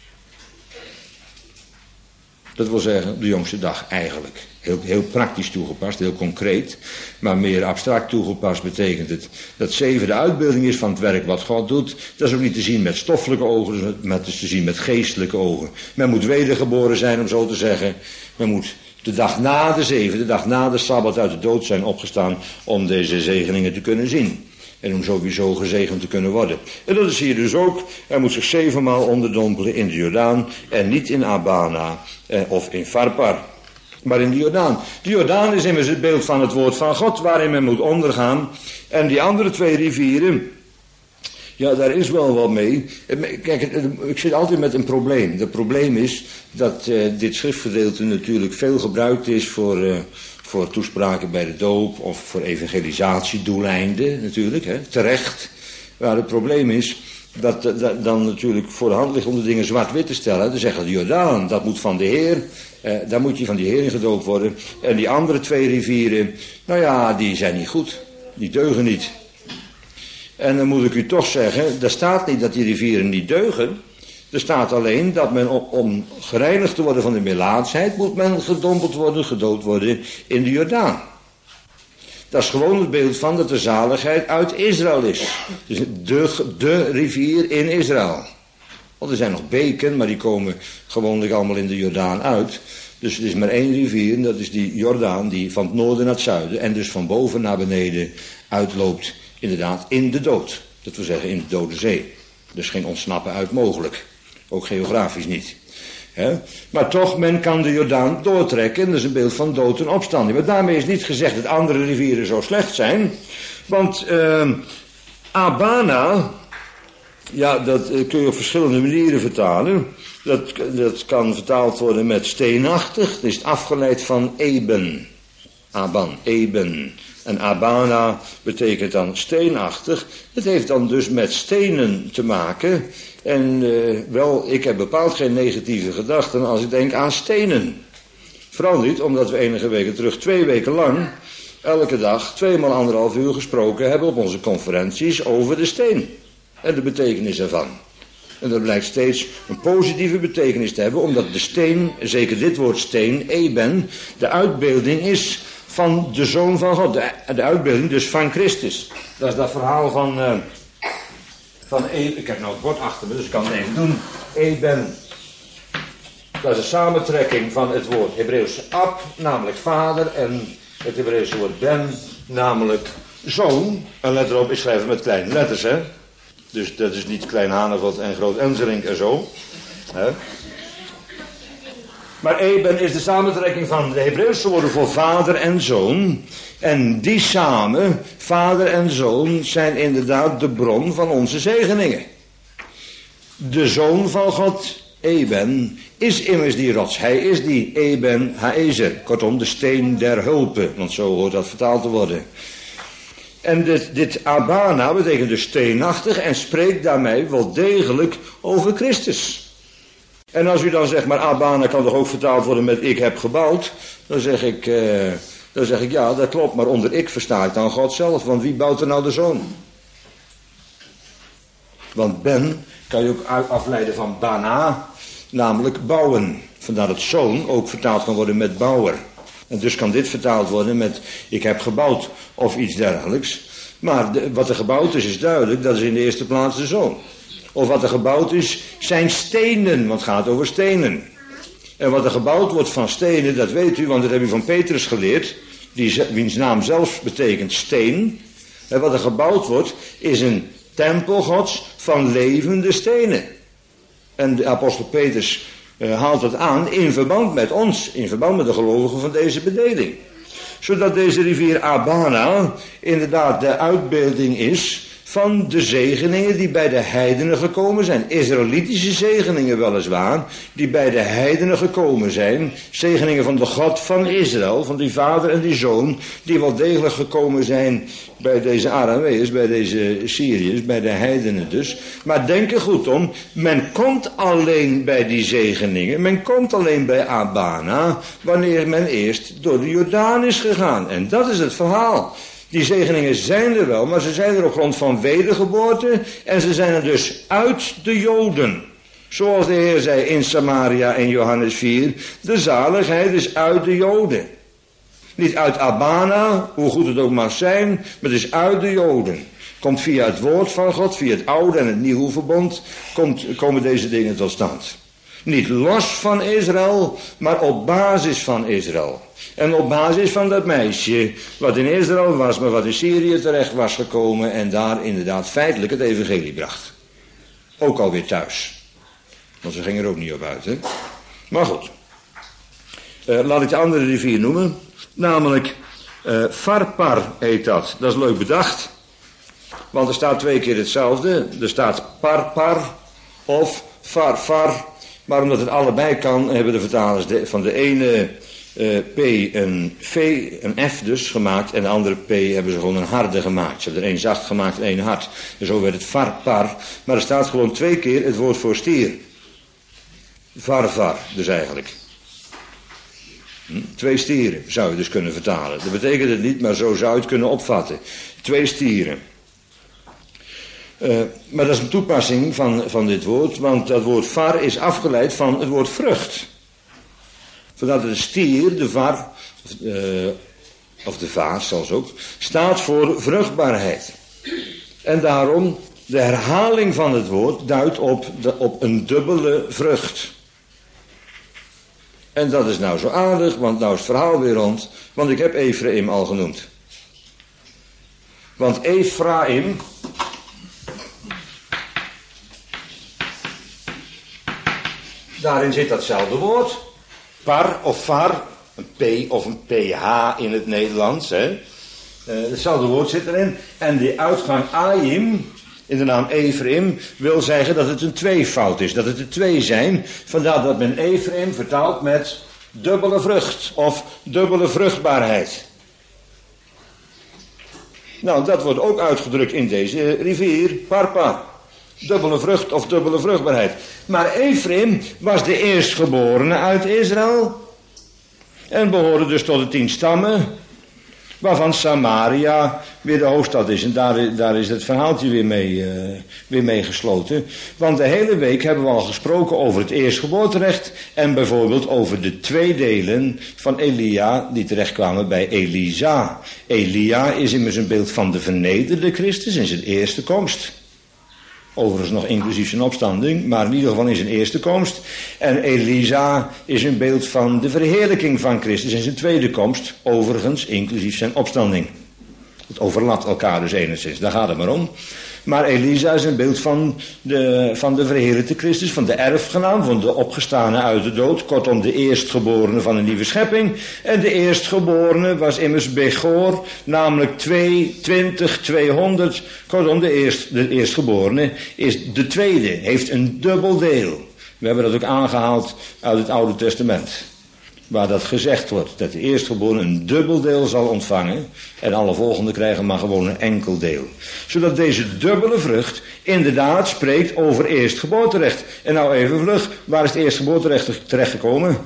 Dat wil zeggen, de jongste dag eigenlijk. Heel praktisch toegepast, heel concreet. Maar meer abstract toegepast betekent het dat 7 de uitbeelding is van het werk wat God doet. Dat is ook niet te zien met stoffelijke ogen, maar het is te zien met geestelijke ogen. Men moet wedergeboren zijn, om zo te zeggen. Men moet de dag na de 7, de dag na de Sabbat uit de dood zijn opgestaan om deze zegeningen te kunnen zien. En om sowieso gezegend te kunnen worden. En dat is hier dus ook. Hij moet zich 7 maal onderdompelen in de Jordaan. En niet in Abana of in Farpar. Maar in de Jordaan. De Jordaan is immers het beeld van het woord van God waarin men moet ondergaan. En die andere 2 rivieren. Ja, daar is wel wat mee. Kijk, ik zit altijd met een probleem. Het probleem is dat dit schriftgedeelte natuurlijk veel gebruikt is voor toespraken bij de doop of voor evangelisatiedoeleinden natuurlijk, hè, terecht. Maar het probleem is dat dan natuurlijk voor de hand ligt om de dingen zwart-wit te stellen. Dan zeggen de Jordaan, dat moet van de Heer, daar moet je van die Heer in gedoopt worden. En die andere 2 rivieren, nou ja, die zijn niet goed, die deugen niet. En dan moet ik u toch zeggen, er staat niet dat die rivieren niet deugen. Er staat alleen dat men om gereinigd te worden van de melaatsheid, moet men gedoopt worden in de Jordaan. Dat is gewoon het beeld van dat de zaligheid uit Israël is. Dus de rivier in Israël. Want er zijn nog beken, maar die komen gewoonlijk allemaal in de Jordaan uit. Dus er is maar 1 rivier en dat is die Jordaan die van het noorden naar het zuiden en dus van boven naar beneden uitloopt inderdaad in de dood. Dat wil zeggen in de Dode Zee. Dus geen ontsnappen uit mogelijk. Ook geografisch niet. Maar toch, men kan de Jordaan doortrekken. Dat is een beeld van dood en opstanding. Maar daarmee is niet gezegd dat andere rivieren zo slecht zijn. Want Abana, ja, dat kun je op verschillende manieren vertalen. Dat kan vertaald worden met steenachtig. Dat is afgeleid van Eben. Aban, Eben. En Abana betekent dan steenachtig. Het heeft dan dus met stenen te maken. En ik heb bepaald geen negatieve gedachten als ik denk aan stenen. Vooral niet omdat we enige weken terug 2 weken lang elke dag 2 maal 1,5 uur gesproken hebben op onze conferenties over de steen. En de betekenis ervan. En dat blijkt steeds een positieve betekenis te hebben, omdat de steen, zeker dit woord steen, Eben, de uitbeelding is van de Zoon van God. De uitbeelding dus van Christus. Dat is dat verhaal van ik heb nou het bord achter me, dus ik kan het even doen. Eben. Dat is een samentrekking van het woord Hebreeuwse ab, namelijk vader, en het Hebreeuwse woord ben, namelijk zoon. En let erop, ik schrijf het met kleine letters, hè. Dus dat is niet Klein Haneveld en Groot Enselink en zo. Hè. Maar Eben is de samentrekking van de Hebreeuwse woorden voor vader en zoon. En die samen, vader en zoon, zijn inderdaad de bron van onze zegeningen. De zoon van God, Eben, is immers die rots. Hij is die Eben Haezer. Kortom, de steen der hulpe. Want zo hoort dat vertaald te worden. En dit Abana betekent dus steenachtig en spreekt daarmee wel degelijk over Christus. En als u dan zegt, maar Abana kan toch ook vertaald worden met ik heb gebouwd. Dan zeg ik ja, dat klopt, maar onder ik versta ik dan God zelf. Want wie bouwt er nou de zoon? Want ben kan je ook afleiden van bana, namelijk bouwen. Vandaar dat zoon ook vertaald kan worden met bouwer. En dus kan dit vertaald worden met ik heb gebouwd of iets dergelijks. Maar wat er gebouwd is duidelijk, dat is in de eerste plaats de zoon. Of wat er gebouwd is, zijn stenen, want het gaat over stenen. En wat er gebouwd wordt van stenen, dat weet u, want dat heb u van Petrus geleerd, wiens naam zelfs betekent steen. En wat er gebouwd wordt, is een tempel Gods van levende stenen. En de apostel Petrus haalt dat aan in verband met ons, in verband met de gelovigen van deze bedeling. Zodat deze rivier Abana inderdaad de uitbeelding is van de zegeningen die bij de heidenen gekomen zijn. Israëlitische zegeningen weliswaar, die bij de heidenen gekomen zijn. Zegeningen van de God van Israël, van die vader en die zoon, die wel degelijk gekomen zijn bij deze Arameërs, bij deze Syriërs, bij de heidenen dus. Maar denk er goed om, men komt alleen bij die zegeningen, men komt alleen bij Abana, wanneer men eerst door de Jordaan is gegaan. En dat is het verhaal. Die zegeningen zijn er wel, maar ze zijn er op grond van wedergeboorte en ze zijn er dus uit de Joden. Zoals de Heer zei in Samaria in Johannes 4, de zaligheid is uit de Joden. Niet uit Abana, hoe goed het ook mag zijn, maar het is uit de Joden. Komt via het woord van God, via het oude en het nieuwe verbond, komen deze dingen tot stand. Niet los van Israël, maar op basis van Israël. En op basis van dat meisje, wat in Israël was, maar wat in Syrië terecht was gekomen en daar inderdaad feitelijk het evangelie bracht. Ook alweer thuis. Want ze gingen er ook niet op uit, hè. Maar goed. Laat ik de andere rivier noemen. Namelijk Farpar heet dat. Dat is leuk bedacht. Want er staat 2 keer hetzelfde. Er staat Parpar of Farfar. Maar omdat het allebei kan, hebben de vertalers van de ene P een V, een F dus gemaakt. En de andere P hebben ze gewoon een harde gemaakt. Ze hebben er 1 zacht gemaakt en 1 hard. En zo werd het Farpar. Maar er staat gewoon 2 keer het woord voor stier. Varvar dus eigenlijk. 2 stieren zou je dus kunnen vertalen. Dat betekent het niet, maar zo zou je het kunnen opvatten. 2 stieren. Maar dat is een toepassing van dit woord, want dat woord var is afgeleid van het woord vrucht. Vandaar dat de stier, de var, of de vaas zelfs ook, staat voor vruchtbaarheid. En daarom, de herhaling van het woord duidt op een dubbele vrucht. En dat is nou zo aardig, want nou is het verhaal weer rond, want ik heb Ephraim al genoemd. Want Ephraim, daarin zit datzelfde woord. Par of var, een P of een PH in het Nederlands. Hetzelfde woord zit erin. En die uitgang Aim, in de naam Ephraim, wil zeggen dat het een tweevoud is. Dat het er twee zijn. Vandaar dat men Ephraim vertaalt met dubbele vrucht of dubbele vruchtbaarheid. Nou, dat wordt ook uitgedrukt in deze rivier, Parpa. Dubbele vrucht of dubbele vruchtbaarheid. Maar Ephraim was de eerstgeborene uit Israël. En behoorde dus tot de 10 stammen. Waarvan Samaria weer de hoofdstad is. En daar is het verhaaltje weer mee gesloten. Want de hele week hebben we al gesproken over het eerstgeboorterecht. En bijvoorbeeld over de 2 delen van Elia die terechtkwamen bij Elisa. Elia is immers een beeld van de vernederde Christus in zijn eerste komst. Overigens nog inclusief zijn opstanding, maar in ieder geval in zijn eerste komst. En Elisa is een beeld van de verheerlijking van Christus in zijn tweede komst. Overigens inclusief zijn opstanding. Het overlapt elkaar dus enigszins, daar gaat het maar om. Maar Elisa is een beeld van de verheerlijkte Christus, van de erfgenaam, van de opgestane uit de dood. Kortom, de eerstgeborene van een nieuwe schepping. En de eerstgeborene was immers Bechor, namelijk 20, 200. Kortom, de eerstgeborene is de tweede, heeft een dubbel deel. We hebben dat ook aangehaald uit het Oude Testament. Waar dat gezegd wordt, dat de eerstgeborene een dubbel deel zal ontvangen en alle volgenden krijgen maar gewoon een enkel deel. Zodat deze dubbele vrucht inderdaad spreekt over eerstgeboorterecht. En nou even vlug, waar is het eerstgeboorterecht terechtgekomen?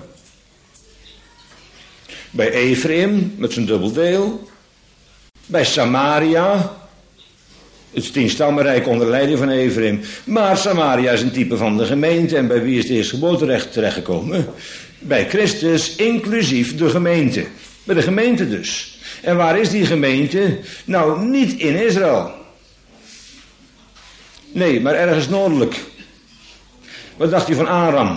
Bij Ephraim met zijn dubbel deel. Bij Samaria, het 10-stammenrijk onder leiding van Ephraim. Maar Samaria is een type van de gemeente en bij wie is het eerstgeboorterecht terechtgekomen? Bij Christus, inclusief de gemeente. Bij de gemeente dus. En waar is die gemeente? Nou, niet in Israël. Nee, maar ergens noordelijk. Wat dacht u van Aram?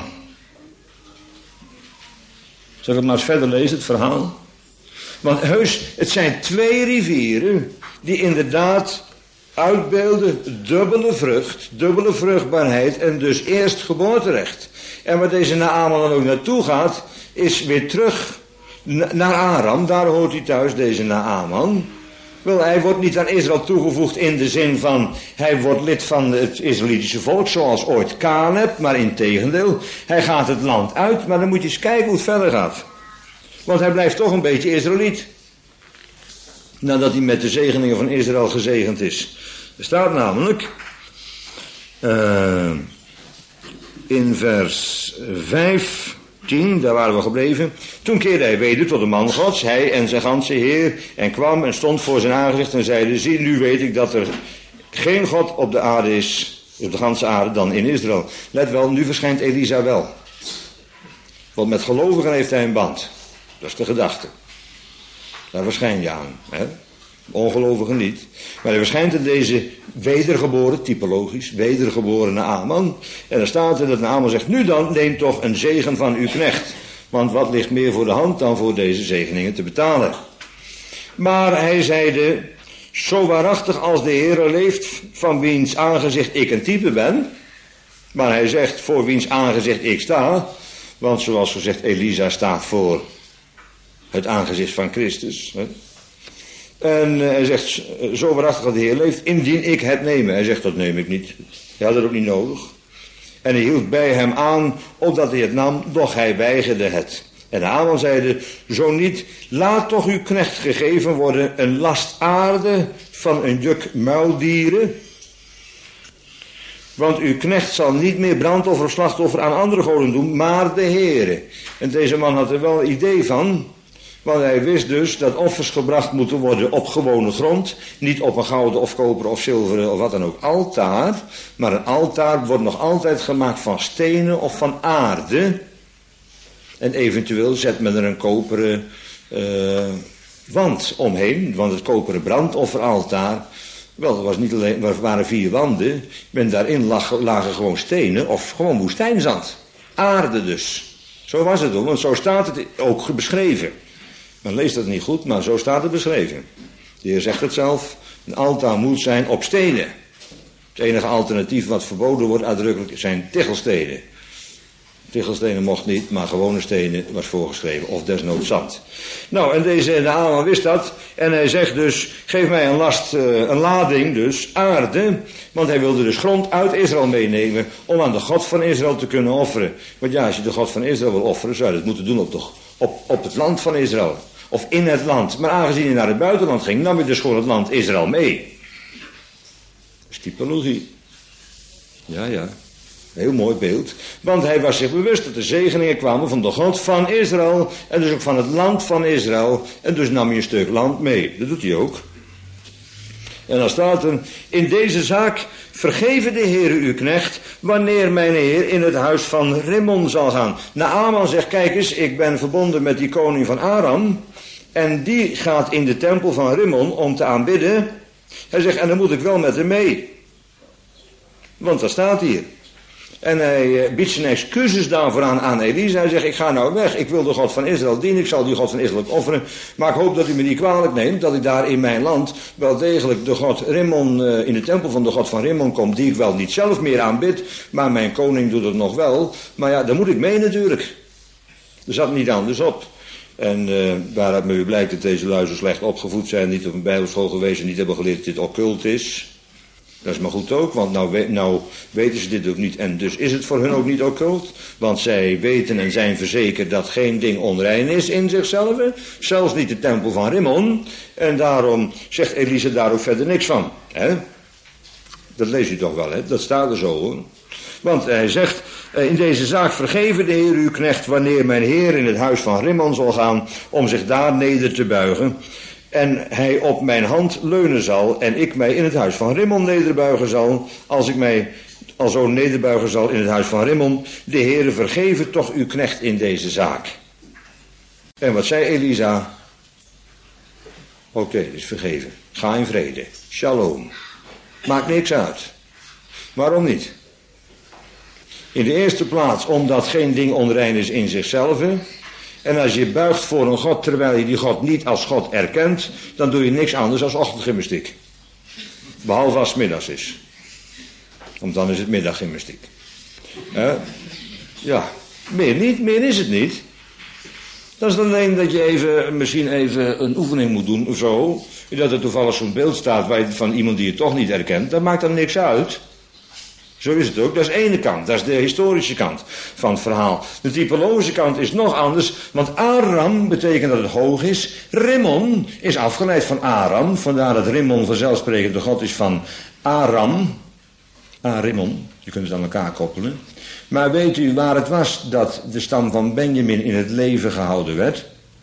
Zal ik het maar eens verder lezen, het verhaal? Want heus, het zijn 2 rivieren die inderdaad uitbeelden dubbele vrucht, dubbele vruchtbaarheid en dus eerstgeboorterecht. En waar deze Naaman dan ook naartoe gaat, is weer terug naar Aram. Daar hoort hij thuis, deze Naaman. Wel, hij wordt niet aan Israël toegevoegd in de zin van, hij wordt lid van het Israëlitische volk, zoals ooit Caleb, maar integendeel, hij gaat het land uit, maar dan moet je eens kijken hoe het verder gaat. Want hij blijft toch een beetje Israëliet. Nadat hij met de zegeningen van Israël gezegend is. Er staat namelijk in vers 15, daar waren we gebleven. Toen keerde hij weder tot de man Gods, hij en zijn ganse heer, en kwam en stond voor zijn aangezicht en zeide, zie, nu weet ik dat er geen God op de aarde is, op de ganse aarde, dan in Israël. Let wel, nu verschijnt Elisa wel. Want met gelovigen heeft hij een band. Dat is de gedachte. Daar verschijn je aan. Hè? Ongelovigen niet. Maar hij verschijnt in deze wedergeboren, typologisch, wedergeboren Naaman. En dan staat er dat Naaman zegt, nu dan, neem toch een zegen van uw knecht. Want wat ligt meer voor de hand dan voor deze zegeningen te betalen? Maar hij zeide, zo waarachtig als de Heere leeft, van wiens aangezicht ik een type ben. Maar hij zegt, voor wiens aangezicht ik sta. Want zoals gezegd, Elisa staat voor het aangezicht van Christus. Hè? En hij zegt, zo waarachtig dat de Heer leeft, indien ik het neme. Hij zegt, dat neem ik niet. Hij had het ook niet nodig. En hij hield bij hem aan, opdat hij het nam, doch hij weigerde het. En Naaman zeide, zo niet, laat toch uw knecht gegeven worden een last aarde van een juk muildieren. Want uw knecht zal niet meer brandoffer of slachtoffer aan andere goden doen, maar de Heere. En deze man had er wel een idee van. Want hij wist dus dat offers gebracht moeten worden op gewone grond. Niet op een gouden of koperen of zilveren of wat dan ook altaar. Maar een altaar wordt nog altijd gemaakt van stenen of van aarde. En eventueel zet men er een koperen wand omheen. Want het koperen brandofferaltaar, wel, dat was niet alleen, er waren 4 wanden. En daarin lagen gewoon stenen of gewoon woestijnzand. Aarde dus. Zo was het hoor, want zo staat het ook beschreven. Men leest dat niet goed, maar zo staat het beschreven. De Heer zegt het zelf, Een altaar moet zijn op stenen. Het enige alternatief wat verboden wordt uitdrukkelijk zijn tichelstenen. Tichelstenen mocht niet, maar gewone stenen was voorgeschreven, of desnoods zand. Nou, en de Naaman wist dat, en hij zegt dus, geef mij een lading, dus aarde, want hij wilde dus grond uit Israël meenemen, om aan de God van Israël te kunnen offeren. Want ja, als je de God van Israël wil offeren, zou je dat moeten doen op het land van Israël, of in het land. Maar aangezien hij naar het buitenland ging, nam hij dus gewoon het land Israël mee. Dat is typologie. Ja. Heel mooi beeld. Want hij was zich bewust dat de zegeningen kwamen van de God van Israël. En dus ook van het land van Israël. En dus nam hij een stuk land mee. Dat doet hij ook. En dan staat er, in deze zaak vergeven de Heere uw knecht, wanneer mijn Heer in het huis van Rimmon zal gaan. Naaman zegt, kijk eens, ik ben verbonden met die koning van Aram. En die gaat in de tempel van Rimmon om te aanbidden. Hij zegt, en dan moet ik wel met hem mee. Want dat staat hier. En hij biedt zijn excuses daarvoor aan Elisa. Hij zegt, ik ga nou weg. Ik wil de God van Israël dienen. Ik zal die God van Israël offeren. Maar ik hoop dat u me niet kwalijk neemt. Dat ik daar in mijn land wel degelijk de God Rimmon, in de tempel van de God van Rimmon kom. Die ik wel niet zelf meer aanbid. Maar mijn koning doet het nog wel. Maar ja, daar moet ik mee natuurlijk. Er zat niet anders op. En waaruit me blijkt dat deze lui zo slecht opgevoed zijn. Niet op een bijbelschool geweest en niet hebben geleerd dat dit occult is. Dat is maar goed ook, want nou weten ze dit ook niet. En dus is het voor hun ook niet occult. Want zij weten en zijn verzekerd dat geen ding onrein is in zichzelf. Zelfs niet de tempel van Rimmon. En daarom zegt Elisa daar ook verder niks van. Hè? Dat leest u toch wel, hè? Dat staat er zo, hoor. Want hij zegt, in deze zaak vergeven de Heer uw knecht, wanneer mijn Heer in het huis van Rimmon zal gaan, om zich daar neder te buigen. En hij op mijn hand leunen zal, en ik mij in het huis van Rimmon nederbuigen zal, als ik mij alzo nederbuigen zal in het huis van Rimmon. De Heere vergeven toch uw knecht in deze zaak. En wat zei Elisa? Oké, het is vergeven. Ga in vrede. Shalom. Maakt niks uit. Waarom niet? In de eerste plaats omdat geen ding onrein is in zichzelf. En als je buigt voor een God terwijl je die God niet als God erkent, dan doe je niks anders dan ochtendgymnastiek. Behalve als het middags is. Want dan is het middaggymnastiek. Ja, meer is het niet. Dat is alleen dat je misschien even een oefening moet doen of zo. Dat er toevallig zo'n beeld staat van iemand die je toch niet herkent. Dat maakt dan niks uit. Zo is het ook. Dat is de ene kant. Dat is de historische kant van het verhaal. De typologische kant is nog anders. Want Aram betekent dat het hoog is. Rimmon is afgeleid van Aram. Vandaar dat Rimmon vanzelfsprekend de God is van Aram. Rimmon. Je kunt het aan elkaar koppelen. Maar weet u waar het was dat de stam van Benjamin in het leven gehouden werd?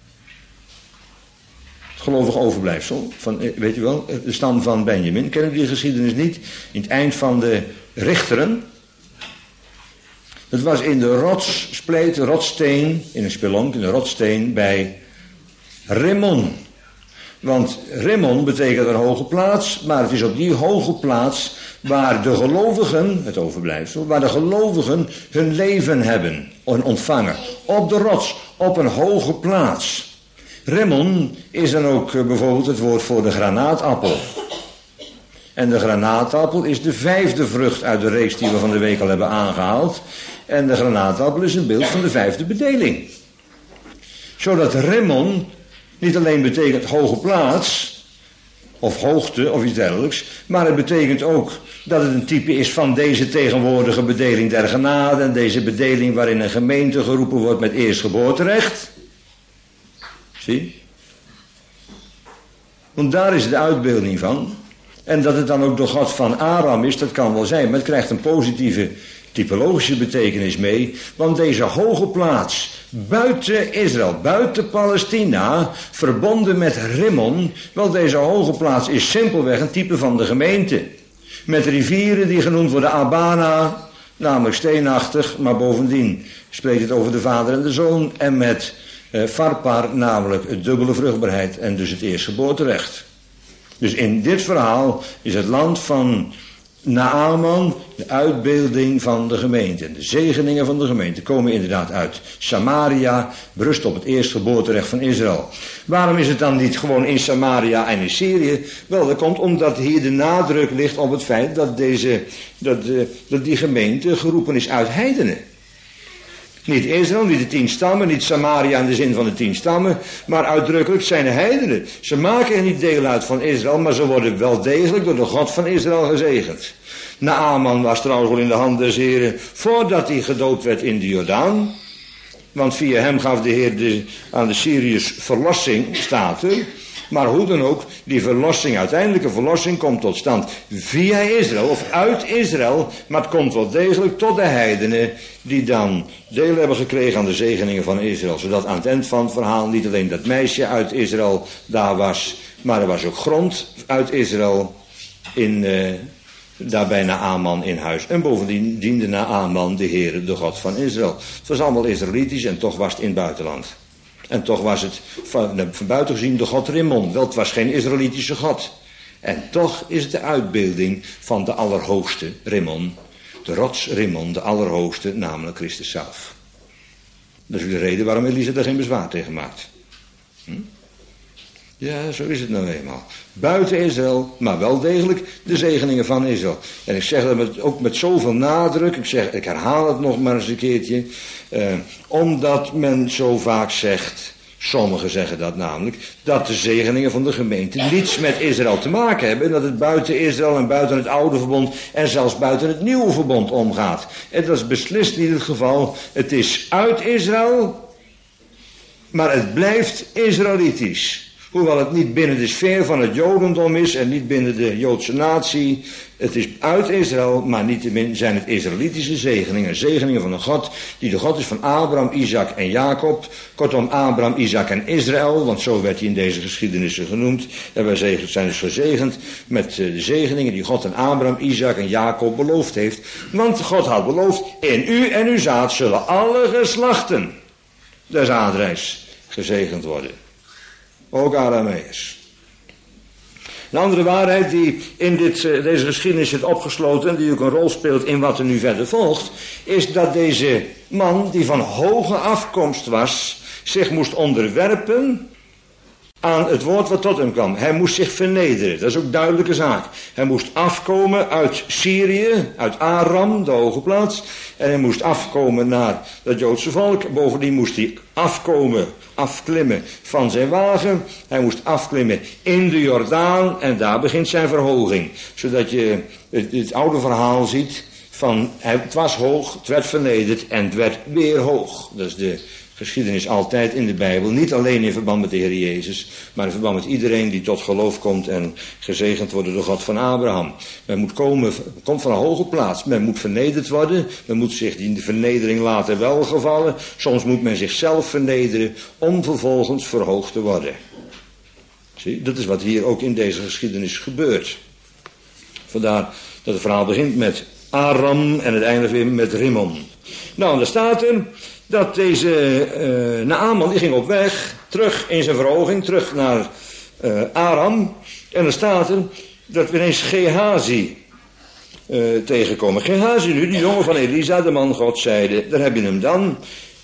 Het gelovig overblijfsel. Weet u wel, de stam van Benjamin. Kennen die geschiedenis niet? In het eind van de Richteren. Het was in de rotsspleet, rotsteen, in een spelonk, in de rotsteen bij Rimmon. Want Rimmon betekent een hoge plaats, maar het is op die hoge plaats waar de gelovigen, het overblijfsel, waar de gelovigen hun leven hebben en ontvangen. Op de rots, op een hoge plaats. Rimmon is dan ook bijvoorbeeld het woord voor de granaatappel. En de granaatappel is de 5e vrucht uit de reeks die we van de week al hebben aangehaald. En de granaatappel is een beeld van de 5e bedeling. Zodat Rimmon niet alleen betekent hoge plaats, of hoogte, of iets dergelijks, maar het betekent ook dat het een type is van deze tegenwoordige bedeling der genade, en deze bedeling waarin een gemeente geroepen wordt met eerstgeboorterecht. Zie? Want daar is de uitbeelding van. En dat het dan ook de God van Aram is, dat kan wel zijn, maar het krijgt een positieve typologische betekenis mee. Want deze hoge plaats, buiten Israël, buiten Palestina, verbonden met Rimmon, wel deze hoge plaats is simpelweg een type van de gemeente. Met rivieren die genoemd worden Abana, namelijk steenachtig, maar bovendien spreekt het over de vader en de zoon. En met Farpar, namelijk het dubbele vruchtbaarheid en dus het eerstgeboorterecht. Dus in dit verhaal is het land van Naaman, de uitbeelding van de gemeente. En de zegeningen van de gemeente komen inderdaad uit Samaria, berust op het eerstgeboorterecht van Israël. Waarom is het dan niet gewoon in Samaria en in Syrië? Wel, dat komt omdat hier de nadruk ligt op het feit dat die gemeente geroepen is uit heidenen. Niet Israël, niet de 10 stammen, niet Samaria in de zin van de 10 stammen, maar uitdrukkelijk zijn de heidenen. Ze maken er niet deel uit van Israël, maar ze worden wel degelijk door de God van Israël gezegend. Naaman was trouwens wel in de hand des Heren voordat hij gedoopt werd in de Jordaan. Want via hem gaf de Heer aan de Syriërs verlossing, staat er. Maar hoe dan ook, die verlossing, uiteindelijke verlossing komt tot stand via Israël of uit Israël. Maar het komt wel degelijk tot de heidenen die dan deel hebben gekregen aan de zegeningen van Israël. Zodat aan het eind van het verhaal niet alleen dat meisje uit Israël daar was, maar er was ook grond uit Israël daarbij Naaman in huis. En bovendien diende Naaman de Heere, de God van Israël. Het was allemaal Israëlitisch en toch was het in het buitenland. En toch was het van buiten gezien de god Rimmon. Wel, het was geen Israëlitische god. En toch is het de uitbeelding van de Allerhoogste Rimmon. De rots Rimmon, de Allerhoogste, namelijk Christus zelf. Dat is de reden waarom Elisa er geen bezwaar tegen maakt. Ja, zo is het nou eenmaal. Buiten Israël, maar wel degelijk de zegeningen van Israël. En ik zeg dat ook met zoveel nadruk. Ik herhaal het nog maar eens een keertje. Omdat men zo vaak zegt, sommigen zeggen dat namelijk, dat de zegeningen van de gemeente niets met Israël te maken hebben. En dat het buiten Israël en buiten het oude verbond en zelfs buiten het nieuwe verbond omgaat. En dat is beslist niet het geval. Het is uit Israël, maar het blijft Israëlitisch. Hoewel het niet binnen de sfeer van het Jodendom is en niet binnen de Joodse natie. Het is uit Israël, maar niettemin zijn het Israëlitische zegeningen. Zegeningen van een God die de God is van Abraham, Isaac en Jacob. Kortom, Abraham, Isaac en Israël, want zo werd hij in deze geschiedenissen genoemd. En wij zijn dus gezegend met de zegeningen die God aan Abraham, Isaac en Jacob beloofd heeft. Want God had beloofd, in u en uw zaad zullen alle geslachten des aardrijks gezegend worden. Ook Arameërs. Een andere waarheid die in deze geschiedenis zit opgesloten, en die ook een rol speelt in wat er nu verder volgt, is dat deze man, die van hoge afkomst was, zich moest onderwerpen aan het woord wat tot hem kwam. Hij moest zich vernederen, dat is ook duidelijke zaak. Hij moest afkomen uit Syrië, uit Aram, de hoge plaats, en hij moest afkomen naar het Joodse volk. Bovendien moest hij afklimmen van zijn wagen. Hij moest afklimmen in de Jordaan en daar begint zijn verhoging. Zodat je het oude verhaal ziet van het was hoog, het werd vernederd en het werd weer hoog. Dat is de geschiedenis altijd in de Bijbel. Niet alleen in verband met de Heer Jezus, maar in verband met iedereen die tot geloof komt en gezegend wordt door God van Abraham. Men komt van een hoge plaats. Men moet vernederd worden. Men moet zich in de vernedering laten welgevallen. Soms moet men zichzelf vernederen om vervolgens verhoogd te worden. Zie, dat is wat hier ook in deze geschiedenis gebeurt. Vandaar dat het verhaal begint met Aram en het eindigt weer met Rimmon. Nou, en daar staat er dat deze Naaman, die ging op weg, terug in zijn verhoging, terug naar Aram. En dan staat er dat we ineens Gehazi tegenkomen. Gehazi nu, die jongen van Elisa, de man God, zeide, daar heb je hem dan.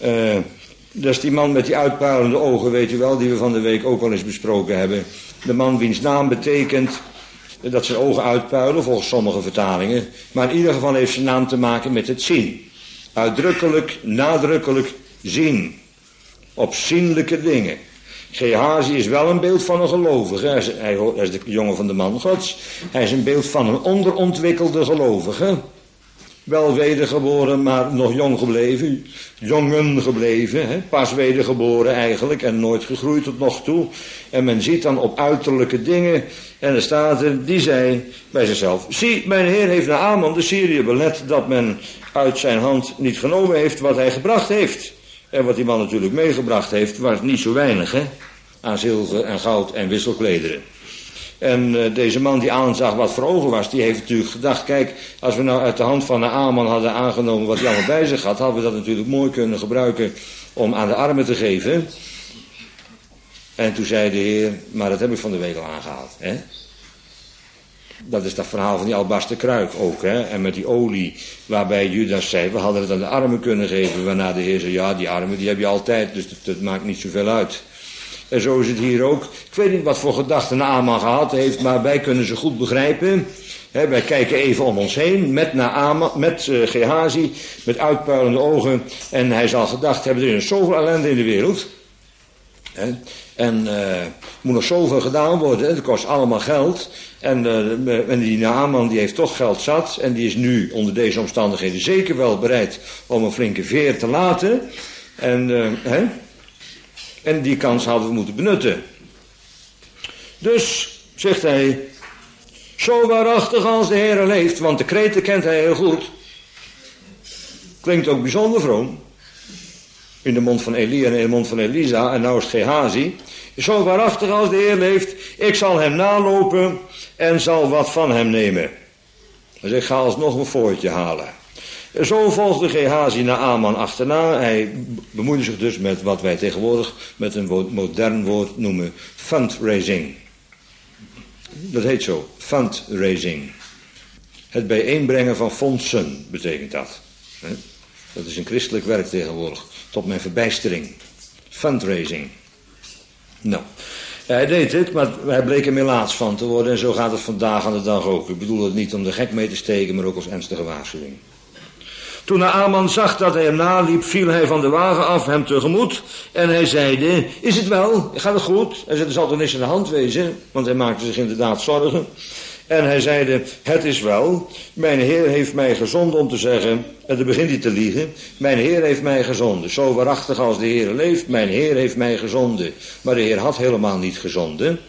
Dat is die man met die uitpuilende ogen, weet u wel, die we van de week ook al eens besproken hebben. De man wiens naam betekent dat zijn ogen uitpuilen, volgens sommige vertalingen. Maar in ieder geval heeft zijn naam te maken met het zien. Uitdrukkelijk, nadrukkelijk zien. Opzienlijke dingen. Gehazi is wel een beeld van een gelovige. Hij is de jongen van de man Gods. Hij is een beeld van een onderontwikkelde gelovige. Wel wedergeboren, maar nog jong gebleven. Jongen gebleven. Pas wedergeboren eigenlijk en nooit gegroeid tot nog toe. En men ziet dan op uiterlijke dingen. En er staat er, die zei bij zichzelf: zie, mijn heer heeft Naaman de Syriër belet dat men uit zijn hand niet genomen heeft wat hij gebracht heeft. En wat die man natuurlijk meegebracht heeft, was niet zo weinig, aan zilver en goud en wisselklederen. En deze man die aanzag wat voor ogen was, die heeft natuurlijk gedacht, kijk, als we nou uit de hand van Naaman hadden aangenomen wat hij allemaal bij zich had, hadden we dat natuurlijk mooi kunnen gebruiken om aan de armen te geven. En toen zei de Heer, maar dat heb ik van de week al aangehaald. Dat is dat verhaal van die albasten kruik ook, hè. En met die olie, waarbij Judas zei, we hadden het aan de armen kunnen geven. Waarna de Heer zei, ja, die armen die heb je altijd, dus dat maakt niet zoveel uit. En zo is het hier ook. Ik weet niet wat voor gedachten Naaman gehad heeft, maar wij kunnen ze goed begrijpen. He, wij kijken even om ons heen met Gehazi, met uitpuilende ogen. En hij zal gedacht hebben, er is zoveel ellende in de wereld. He, en moet nog zoveel gedaan worden. Het kost allemaal geld. En die Naaman die heeft toch geld zat. En die is nu onder deze omstandigheden zeker wel bereid om een flinke veer te laten. En die kans hadden we moeten benutten. Dus, zegt hij, zo waarachtig als de Heer leeft, want de kreten kent hij heel goed. Klinkt ook bijzonder vroom. In de mond van Elia en in de mond van Elisa, en nou is Gehazi. Zo waarachtig als de Heer leeft, ik zal hem nalopen en zal wat van hem nemen. Dus ik ga alsnog een voortje halen. Zo volgde Gehazi Naaman achterna. Hij bemoeide zich dus met wat wij tegenwoordig met een modern woord noemen fundraising. Dat heet zo, fundraising. Het bijeenbrengen van fondsen betekent dat. Dat is een christelijk werk tegenwoordig, tot mijn verbijstering. Fundraising. Nou, hij deed het, maar hij bleek er melaats van te worden en zo gaat het vandaag aan de dag ook. Ik bedoel het niet om de gek mee te steken, maar ook als ernstige waarschuwing. Toen Naaman zag dat hij hem naliep, viel hij van de wagen af hem tegemoet. En hij zeide, is het wel? Gaat het goed? Hij zei, er zal toch niks aan de hand wezen? Want hij maakte zich inderdaad zorgen. En hij zeide, het is wel. Mijn Heer heeft mij gezonden om te zeggen, en dan begint hij te liegen. Mijn Heer heeft mij gezonden. Zo waarachtig als de Heer leeft, mijn Heer heeft mij gezonden. Maar de Heer had helemaal niet gezonden.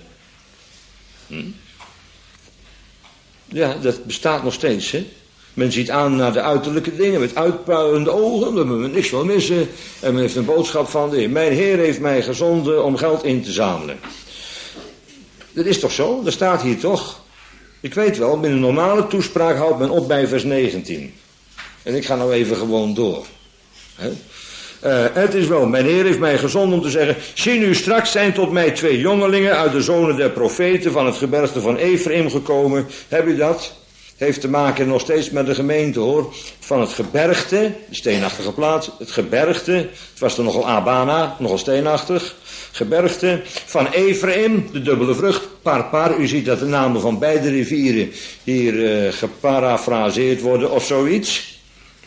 Ja, dat bestaat nog steeds, hè. Men ziet aan naar de uiterlijke dingen met uitpuilende ogen, daar moeten we niks van missen. En men heeft een boodschap van de Heer. Mijn Heer heeft mij gezonden om geld in te zamelen. Dat is toch zo? Dat staat hier toch? Ik weet wel, binnen een normale toespraak houdt men op bij vers 19. En ik ga nou even gewoon door. Het is wel, mijn Heer heeft mij gezonden om te zeggen, zie nu, straks zijn tot mij 2 jongelingen uit de zonen der profeten van het gebergte van Ephraim gekomen. Heb je dat? Heeft te maken nog steeds met de gemeente, hoor. Van het gebergte, de steenachtige plaats, het gebergte, het was er nogal Abana, nogal steenachtig. Gebergte van Ephraim, de dubbele vrucht, Parpar. U ziet dat de namen van beide rivieren hier geparafraseerd worden of zoiets.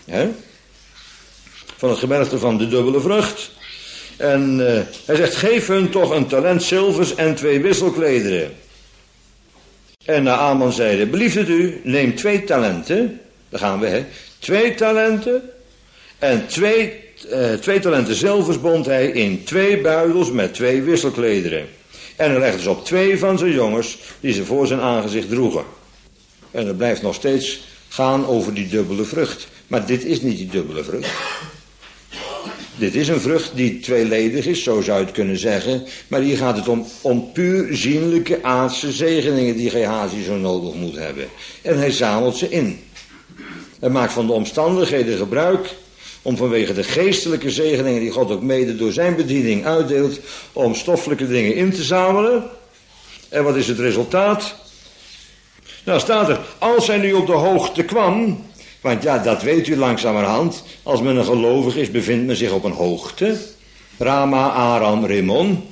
Van het gebergte van de dubbele vrucht. En hij zegt, geef hun toch een talent zilvers en 2 wisselklederen. En Naaman zeide, belieft het u, neem 2 talenten. Daar gaan we, 2 talenten. En 2 talenten zilvers bond hij in 2 buidels met 2 wisselklederen. En hij legde ze op 2 van zijn jongens, die ze voor zijn aangezicht droegen. En het blijft nog steeds gaan over die dubbele vrucht. Maar dit is niet die dubbele vrucht. Dit is een vrucht die tweeledig is, zo zou je het kunnen zeggen. Maar hier gaat het om puur zienlijke aardse zegeningen die Gehazi zo nodig moet hebben. En hij zamelt ze in. Hij maakt van de omstandigheden gebruik om vanwege de geestelijke zegeningen die God ook mede door zijn bediening uitdeelt, om stoffelijke dingen in te zamelen. En wat is het resultaat? Nou staat er, als hij nu op de hoogte kwam, want ja, dat weet u langzamerhand, als men een gelovig is, bevindt men zich op een hoogte. Rama, Aram, Rimmon.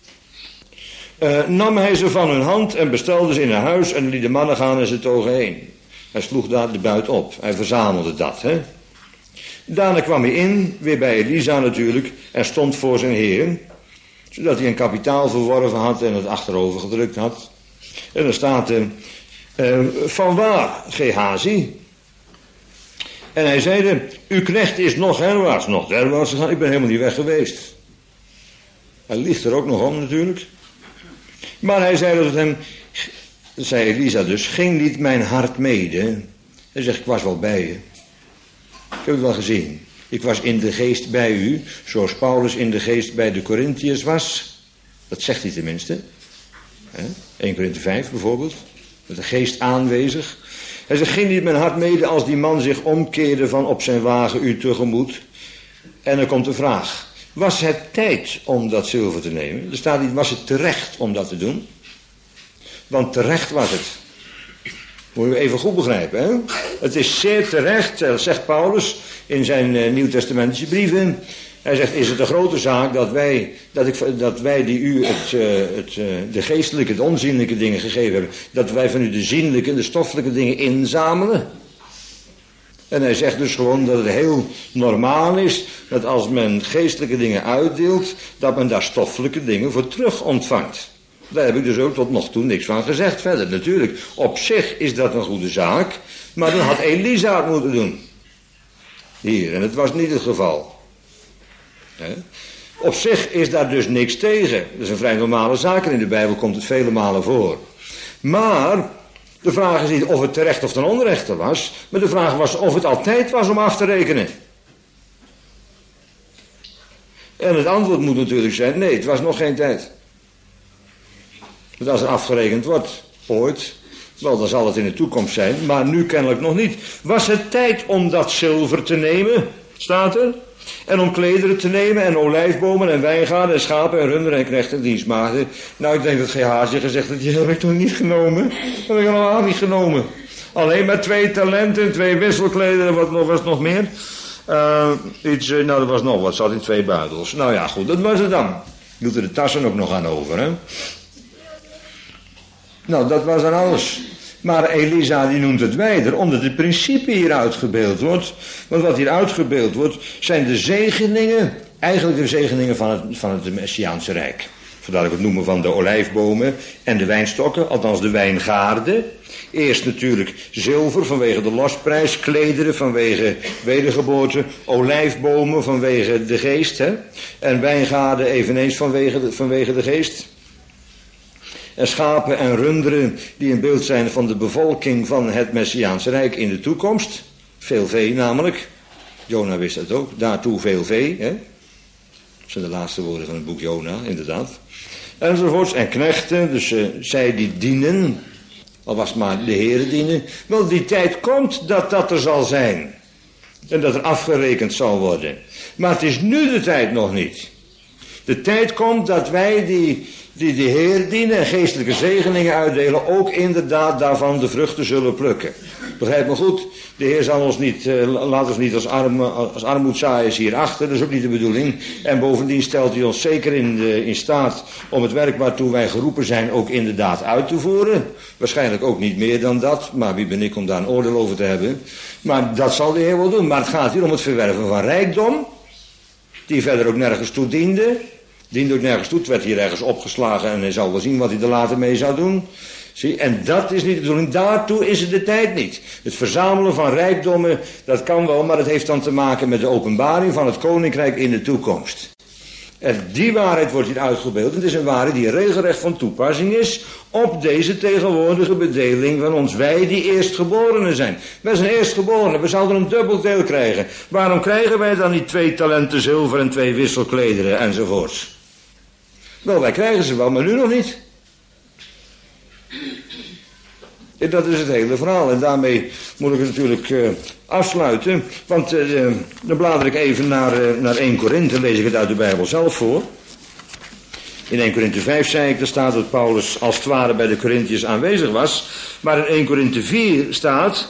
Nam hij ze van hun hand en bestelde ze in een huis en liet de mannen gaan en ze togen heen. Hij sloeg daar de buit op, hij verzamelde dat, hè. Daarna kwam hij in, weer bij Elisa natuurlijk, en stond voor zijn heer, zodat hij een kapitaal verworven had en het achterover gedrukt had. En dan staat er, vanwaar, Gehazi? En hij zeide, uw knecht is nog derwaarts gegaan, ik ben helemaal niet weg geweest. Hij liegt er ook nog om natuurlijk. Maar hij zei tot hem, zei Elisa dus, ging niet mijn hart mede? Hij zegt, ik was wel bij je. Ik heb het wel gezien. Ik was in de geest bij u, zoals Paulus in de geest bij de Corinthiërs was. Dat zegt hij tenminste. 1 Korinthe 5 bijvoorbeeld, met de geest aanwezig. Hij zegt, ging niet mijn hart mede als die man zich omkeerde van op zijn wagen u tegemoet? En dan komt de vraag, was het tijd om dat zilver te nemen? Er staat niet, was het terecht om dat te doen? Want terecht was het. Moet je even goed begrijpen, hè? Het is zeer terecht, zegt Paulus in zijn Nieuwtestamentische brieven. Hij zegt, is het een grote zaak dat wij die u de geestelijke, de onzienlijke dingen gegeven hebben, dat wij van u de zienlijke, de stoffelijke dingen inzamelen? En hij zegt dus gewoon dat het heel normaal is dat als men geestelijke dingen uitdeelt, dat men daar stoffelijke dingen voor terug ontvangt. Daar heb ik dus ook tot nog toe niks van gezegd verder. Natuurlijk, op zich is dat een goede zaak, maar dan had Elisa het moeten doen. Hier, en het was niet het geval. Op zich is daar dus niks tegen. Dat is een vrij normale zaak en in de Bijbel komt het vele malen voor. Maar de vraag is niet of het terecht of ten onrechte was, maar de vraag was of het altijd was om af te rekenen. En het antwoord moet natuurlijk zijn, nee, het was nog geen tijd. Want als er afgerekend wordt, ooit, wel, dan zal het in de toekomst zijn, maar nu kennelijk nog niet. Was het tijd om dat zilver te nemen, staat er? En om klederen te nemen en olijfbomen en wijngaarden en schapen en runderen en knechten en dienstmaagden. Nou, ik denk dat Gehazi gezegd heeft, die heb ik toch niet genomen? Dat heb ik allemaal niet genomen. Alleen maar 2 talenten, 2 wisselklederen, wat was nog meer? Nou, er was nog wat, zat in 2 buidels. Nou ja, goed, dat was het dan. Doet er de tassen ook nog aan over, hè? Nou, dat was dan alles. Maar Elisa die noemt het wijder, omdat het principe hier uitgebeeld wordt. Want wat hier uitgebeeld wordt, zijn de zegeningen, eigenlijk de zegeningen van het Messiaanse Rijk. Vandaar ik het noemen van de olijfbomen en de wijnstokken, althans de wijngaarden. Eerst natuurlijk zilver vanwege de losprijs, klederen vanwege wedergeboorte, olijfbomen vanwege de geest, hè? En wijngaarden eveneens vanwege de geest. En schapen en runderen die een beeld zijn van de bevolking van het Messiaanse Rijk in de toekomst. Veel vee namelijk. Jona wist dat ook. Daartoe veel vee. Hè? Dat zijn de laatste woorden van het boek Jona, inderdaad. Enzovoorts. En knechten, dus zij die dienen. Al was het maar de Heere dienen. Wel, die tijd komt dat er zal zijn. En dat er afgerekend zal worden. Maar het is nu de tijd nog niet. De tijd komt dat wij die de Heer dienen en geestelijke zegeningen uitdelen, ook inderdaad daarvan de vruchten zullen plukken. Begrijp me goed, de Heer zal ons niet, laat ons niet als armoedzaaiers hierachter, dat is ook niet de bedoeling. En bovendien stelt hij ons zeker in staat om het werk waartoe wij geroepen zijn ook inderdaad uit te voeren. Waarschijnlijk ook niet meer dan dat, maar wie ben ik om daar een oordeel over te hebben. Maar dat zal de Heer wel doen. Maar het gaat hier om het verwerven van rijkdom, die verder ook nergens toe diende. Diende ook nergens toe, het werd hier ergens opgeslagen en hij zal wel zien wat hij er later mee zou doen. Zie, en dat is niet de bedoeling, daartoe is het de tijd niet. Het verzamelen van rijkdommen, dat kan wel, maar het heeft dan te maken met de openbaring van het koninkrijk in de toekomst. En die waarheid wordt hier uitgebeeld. Het is een waarheid die regelrecht van toepassing is op deze tegenwoordige bedeling van ons. Wij die eerstgeborenen zijn. Wij zijn eerstgeborenen, we zouden een dubbel deel krijgen. Waarom krijgen wij dan niet 2 talenten zilver en 2 wisselklederen enzovoorts? Wel, wij krijgen ze wel, maar nu nog niet. En dat is het hele verhaal. En daarmee moet ik het natuurlijk afsluiten. Want dan blader ik even naar 1 Korinthe, lees ik het uit de Bijbel zelf voor. In 1 Korinthe 5 zei ik, daar staat dat Paulus als het ware bij de Korinthiërs aanwezig was. Maar in 1 Korinthe 4 staat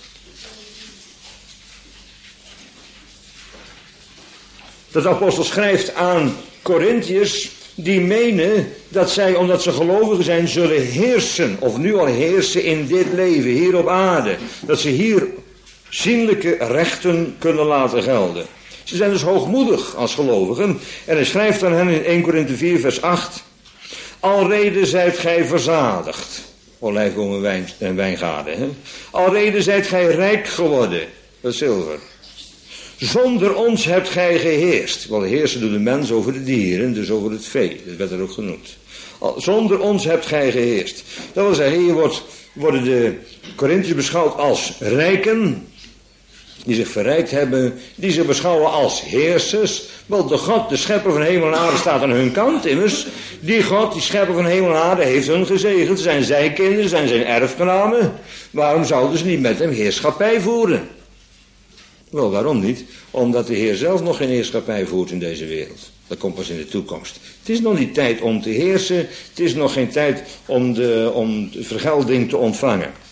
dat de apostel schrijft aan Korinthiërs die menen dat zij, omdat ze gelovigen zijn, zullen heersen, of nu al heersen in dit leven, hier op aarde. Dat ze hier zienlijke rechten kunnen laten gelden. Ze zijn dus hoogmoedig als gelovigen. En hij schrijft aan hen in 1 Korinthe 4 vers 8. Alrede zijt gij verzadigd. Olijfbomen en wijngaarden. Hè? Alrede zijt gij rijk geworden. Dat is zilver. Zonder ons hebt gij geheerst. Wel, heersen doet de mens over de dieren, dus over het vee. Dat werd er ook genoemd. Zonder ons hebt gij geheerst. Dat wil zeggen, hier worden de Korinthiërs beschouwd als rijken, die zich verrijkt hebben, die zich beschouwen als heersers. Wel, de God, de schepper van hemel en aarde, staat aan hun kant immers. Die God, die schepper van hemel en aarde, heeft hun gezegend. Zijn zijn kinderen, zijn zijn erfgenamen. Waarom zouden ze niet met hem heerschappij voeren? Wel, waarom niet? Omdat de Heer zelf nog geen heerschappij voert in deze wereld. Dat komt pas in de toekomst. Het is nog niet tijd om te heersen. Het is nog geen tijd om de vergelding te ontvangen.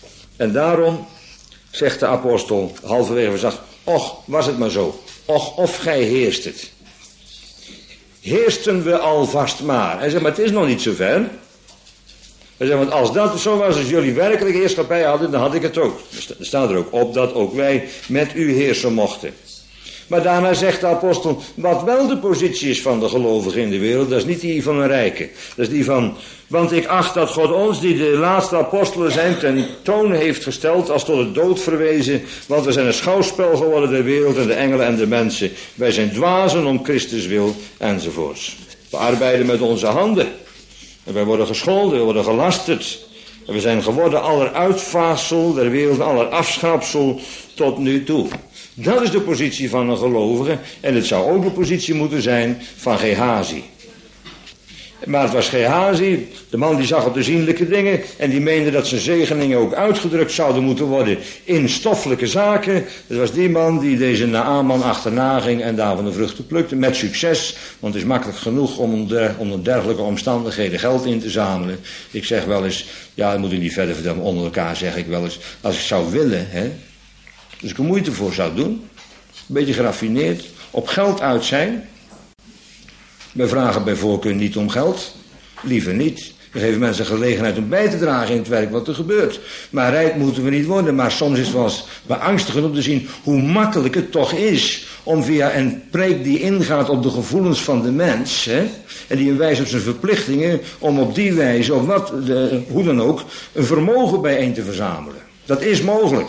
En daarom zegt de apostel halverwege vers 8, och, was het maar zo. Och, of gij heerst het. Heersten we alvast maar. Hij zegt, maar het is nog niet zo ver. Hij zegt, want als dat zo was, als jullie werkelijk heerschappij hadden, dan had ik het ook. Er staat er ook op dat ook wij met u heersen mochten. Maar daarna zegt de apostel, wat wel de positie is van de gelovigen in de wereld, dat is niet die van een rijke. Dat is die van, want ik acht dat God ons, die de laatste apostelen zijn, ten toon heeft gesteld als tot de dood verwezen, want we zijn een schouwspel geworden der wereld en de engelen en de mensen. Wij zijn dwazen om Christus wil, enzovoorts. We arbeiden met onze handen. En wij worden gescholden, we worden gelasterd. En we zijn geworden aller uitvaagsel der wereld, aller afschapsel tot nu toe. Dat is de positie van een gelovige. En het zou ook de positie moeten zijn van Gehazi. Maar het was Gehazi, de man die zag op de zienlijke dingen. En die meende dat zijn zegeningen ook uitgedrukt zouden moeten worden in stoffelijke zaken. Het was die man die deze Naaman achterna ging en daarvan de vruchten plukte. Met succes, want het is makkelijk genoeg om onder dergelijke omstandigheden geld in te zamelen. Ik zeg wel eens, ja dat moet ik niet verder vertellen, onder elkaar zeg ik wel eens. Als ik zou willen, dus ik er moeite voor zou doen. Een beetje geraffineerd. Op geld uit zijn. We vragen bij voorkeur niet om geld. Liever niet. We geven mensen gelegenheid om bij te dragen in het werk wat er gebeurt. Maar rijk moeten we niet worden. Maar soms is het wel eens beangstigend om te zien hoe makkelijk het toch is om via een preek die ingaat op de gevoelens van de mens. En die wijst op zijn verplichtingen om op die wijze, of hoe dan ook, een vermogen bijeen te verzamelen. Dat is mogelijk.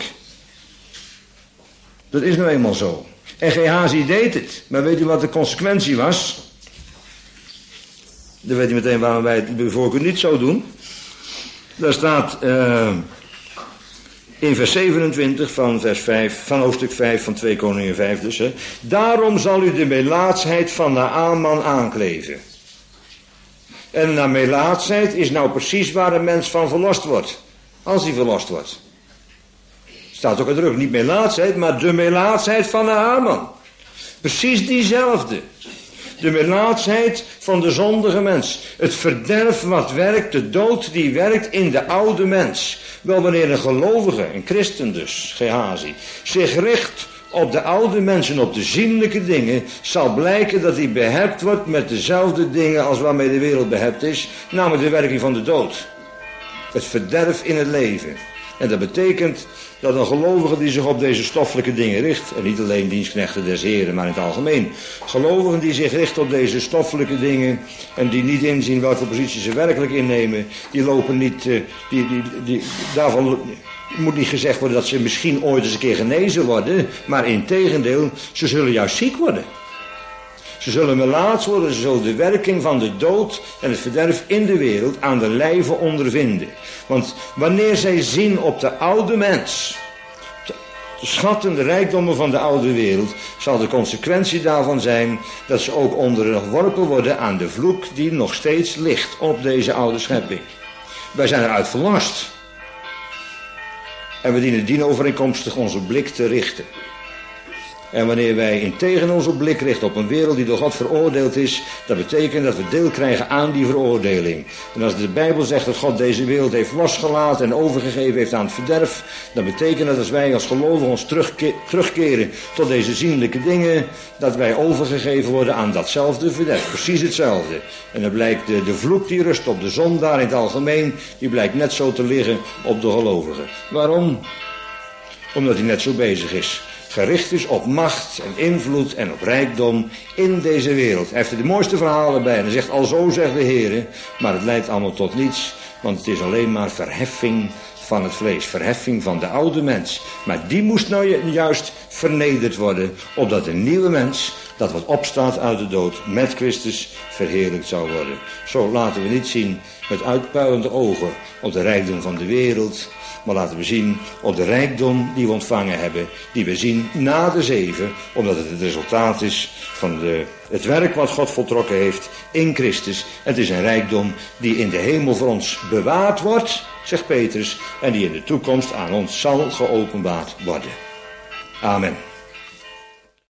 Dat is nou eenmaal zo. En Gehazi deed het. Maar weet u wat de consequentie was? Dan weet u meteen waarom wij het bij voorkeur niet zo doen. Daar staat in vers 27 van vers 5, van hoofdstuk 5 van 2 Koningen 5 dus. Daarom zal u de melaatsheid van Naaman aankleven. En na melaatsheid is nou precies waar een mens van verlost wordt. Als hij verlost wordt. Staat ook uitdrukkelijk, niet melaatsheid, maar de melaatsheid van Naaman. Precies diezelfde. De melaatsheid van de zondige mens. Het verderf wat werkt, de dood die werkt in de oude mens. Wel wanneer een gelovige, een christen dus, Gehazi, zich richt op de oude mensen, op de zienlijke dingen, zal blijken dat hij behept wordt met dezelfde dingen als waarmee de wereld behept is, namelijk de werking van de dood. Het verderf in het leven. En dat betekent dat een gelovige die zich op deze stoffelijke dingen richt, en niet alleen dienstknechten des Heren, maar in het algemeen, gelovigen die zich richten op deze stoffelijke dingen en die niet inzien welke positie ze werkelijk innemen, die lopen niet, daarvan moet niet gezegd worden dat ze misschien ooit eens een keer genezen worden, maar integendeel, ze zullen juist ziek worden. Ze zullen melaats worden, ze zullen de werking van de dood en het verderf in de wereld aan de lijve ondervinden. Want wanneer zij zien op de oude mens, de schatten, de rijkdommen van de oude wereld, zal de consequentie daarvan zijn dat ze ook onderworpen worden aan de vloek die nog steeds ligt op deze oude schepping. Wij zijn eruit verlost. En we dienen dienovereenkomstig onze blik te richten. En wanneer wij integendeel onze blik richten op een wereld die door God veroordeeld is, dat betekent dat we deel krijgen aan die veroordeling. En als de Bijbel zegt dat God deze wereld heeft losgelaten en overgegeven heeft aan het verderf, dan betekent dat als wij als gelovigen ons terugkeren tot deze zienlijke dingen, dat wij overgegeven worden aan datzelfde verderf. Precies hetzelfde. En dan blijkt de vloek die rust op de zondaar in het algemeen, die blijkt net zo te liggen op de gelovigen. Waarom? Omdat hij net zo bezig is. Gericht is op macht en invloed en op rijkdom in deze wereld. Hij heeft er de mooiste verhalen bij en hij zegt, alzo zegt de Heer, maar het leidt allemaal tot niets, want het is alleen maar verheffing van het vlees, verheffing van de oude mens. Maar die moest nou juist vernederd worden, opdat een nieuwe mens, dat wat opstaat uit de dood, met Christus verheerlijkt zou worden. Zo laten we niet zien met uitpuilende ogen op de rijkdom van de wereld, maar laten we zien op de rijkdom die we ontvangen hebben, die we zien na de 7, omdat het resultaat is van het werk wat God voltrokken heeft in Christus. Het is een rijkdom die in de hemel voor ons bewaard wordt, zegt Petrus, en die in de toekomst aan ons zal geopenbaard worden. Amen.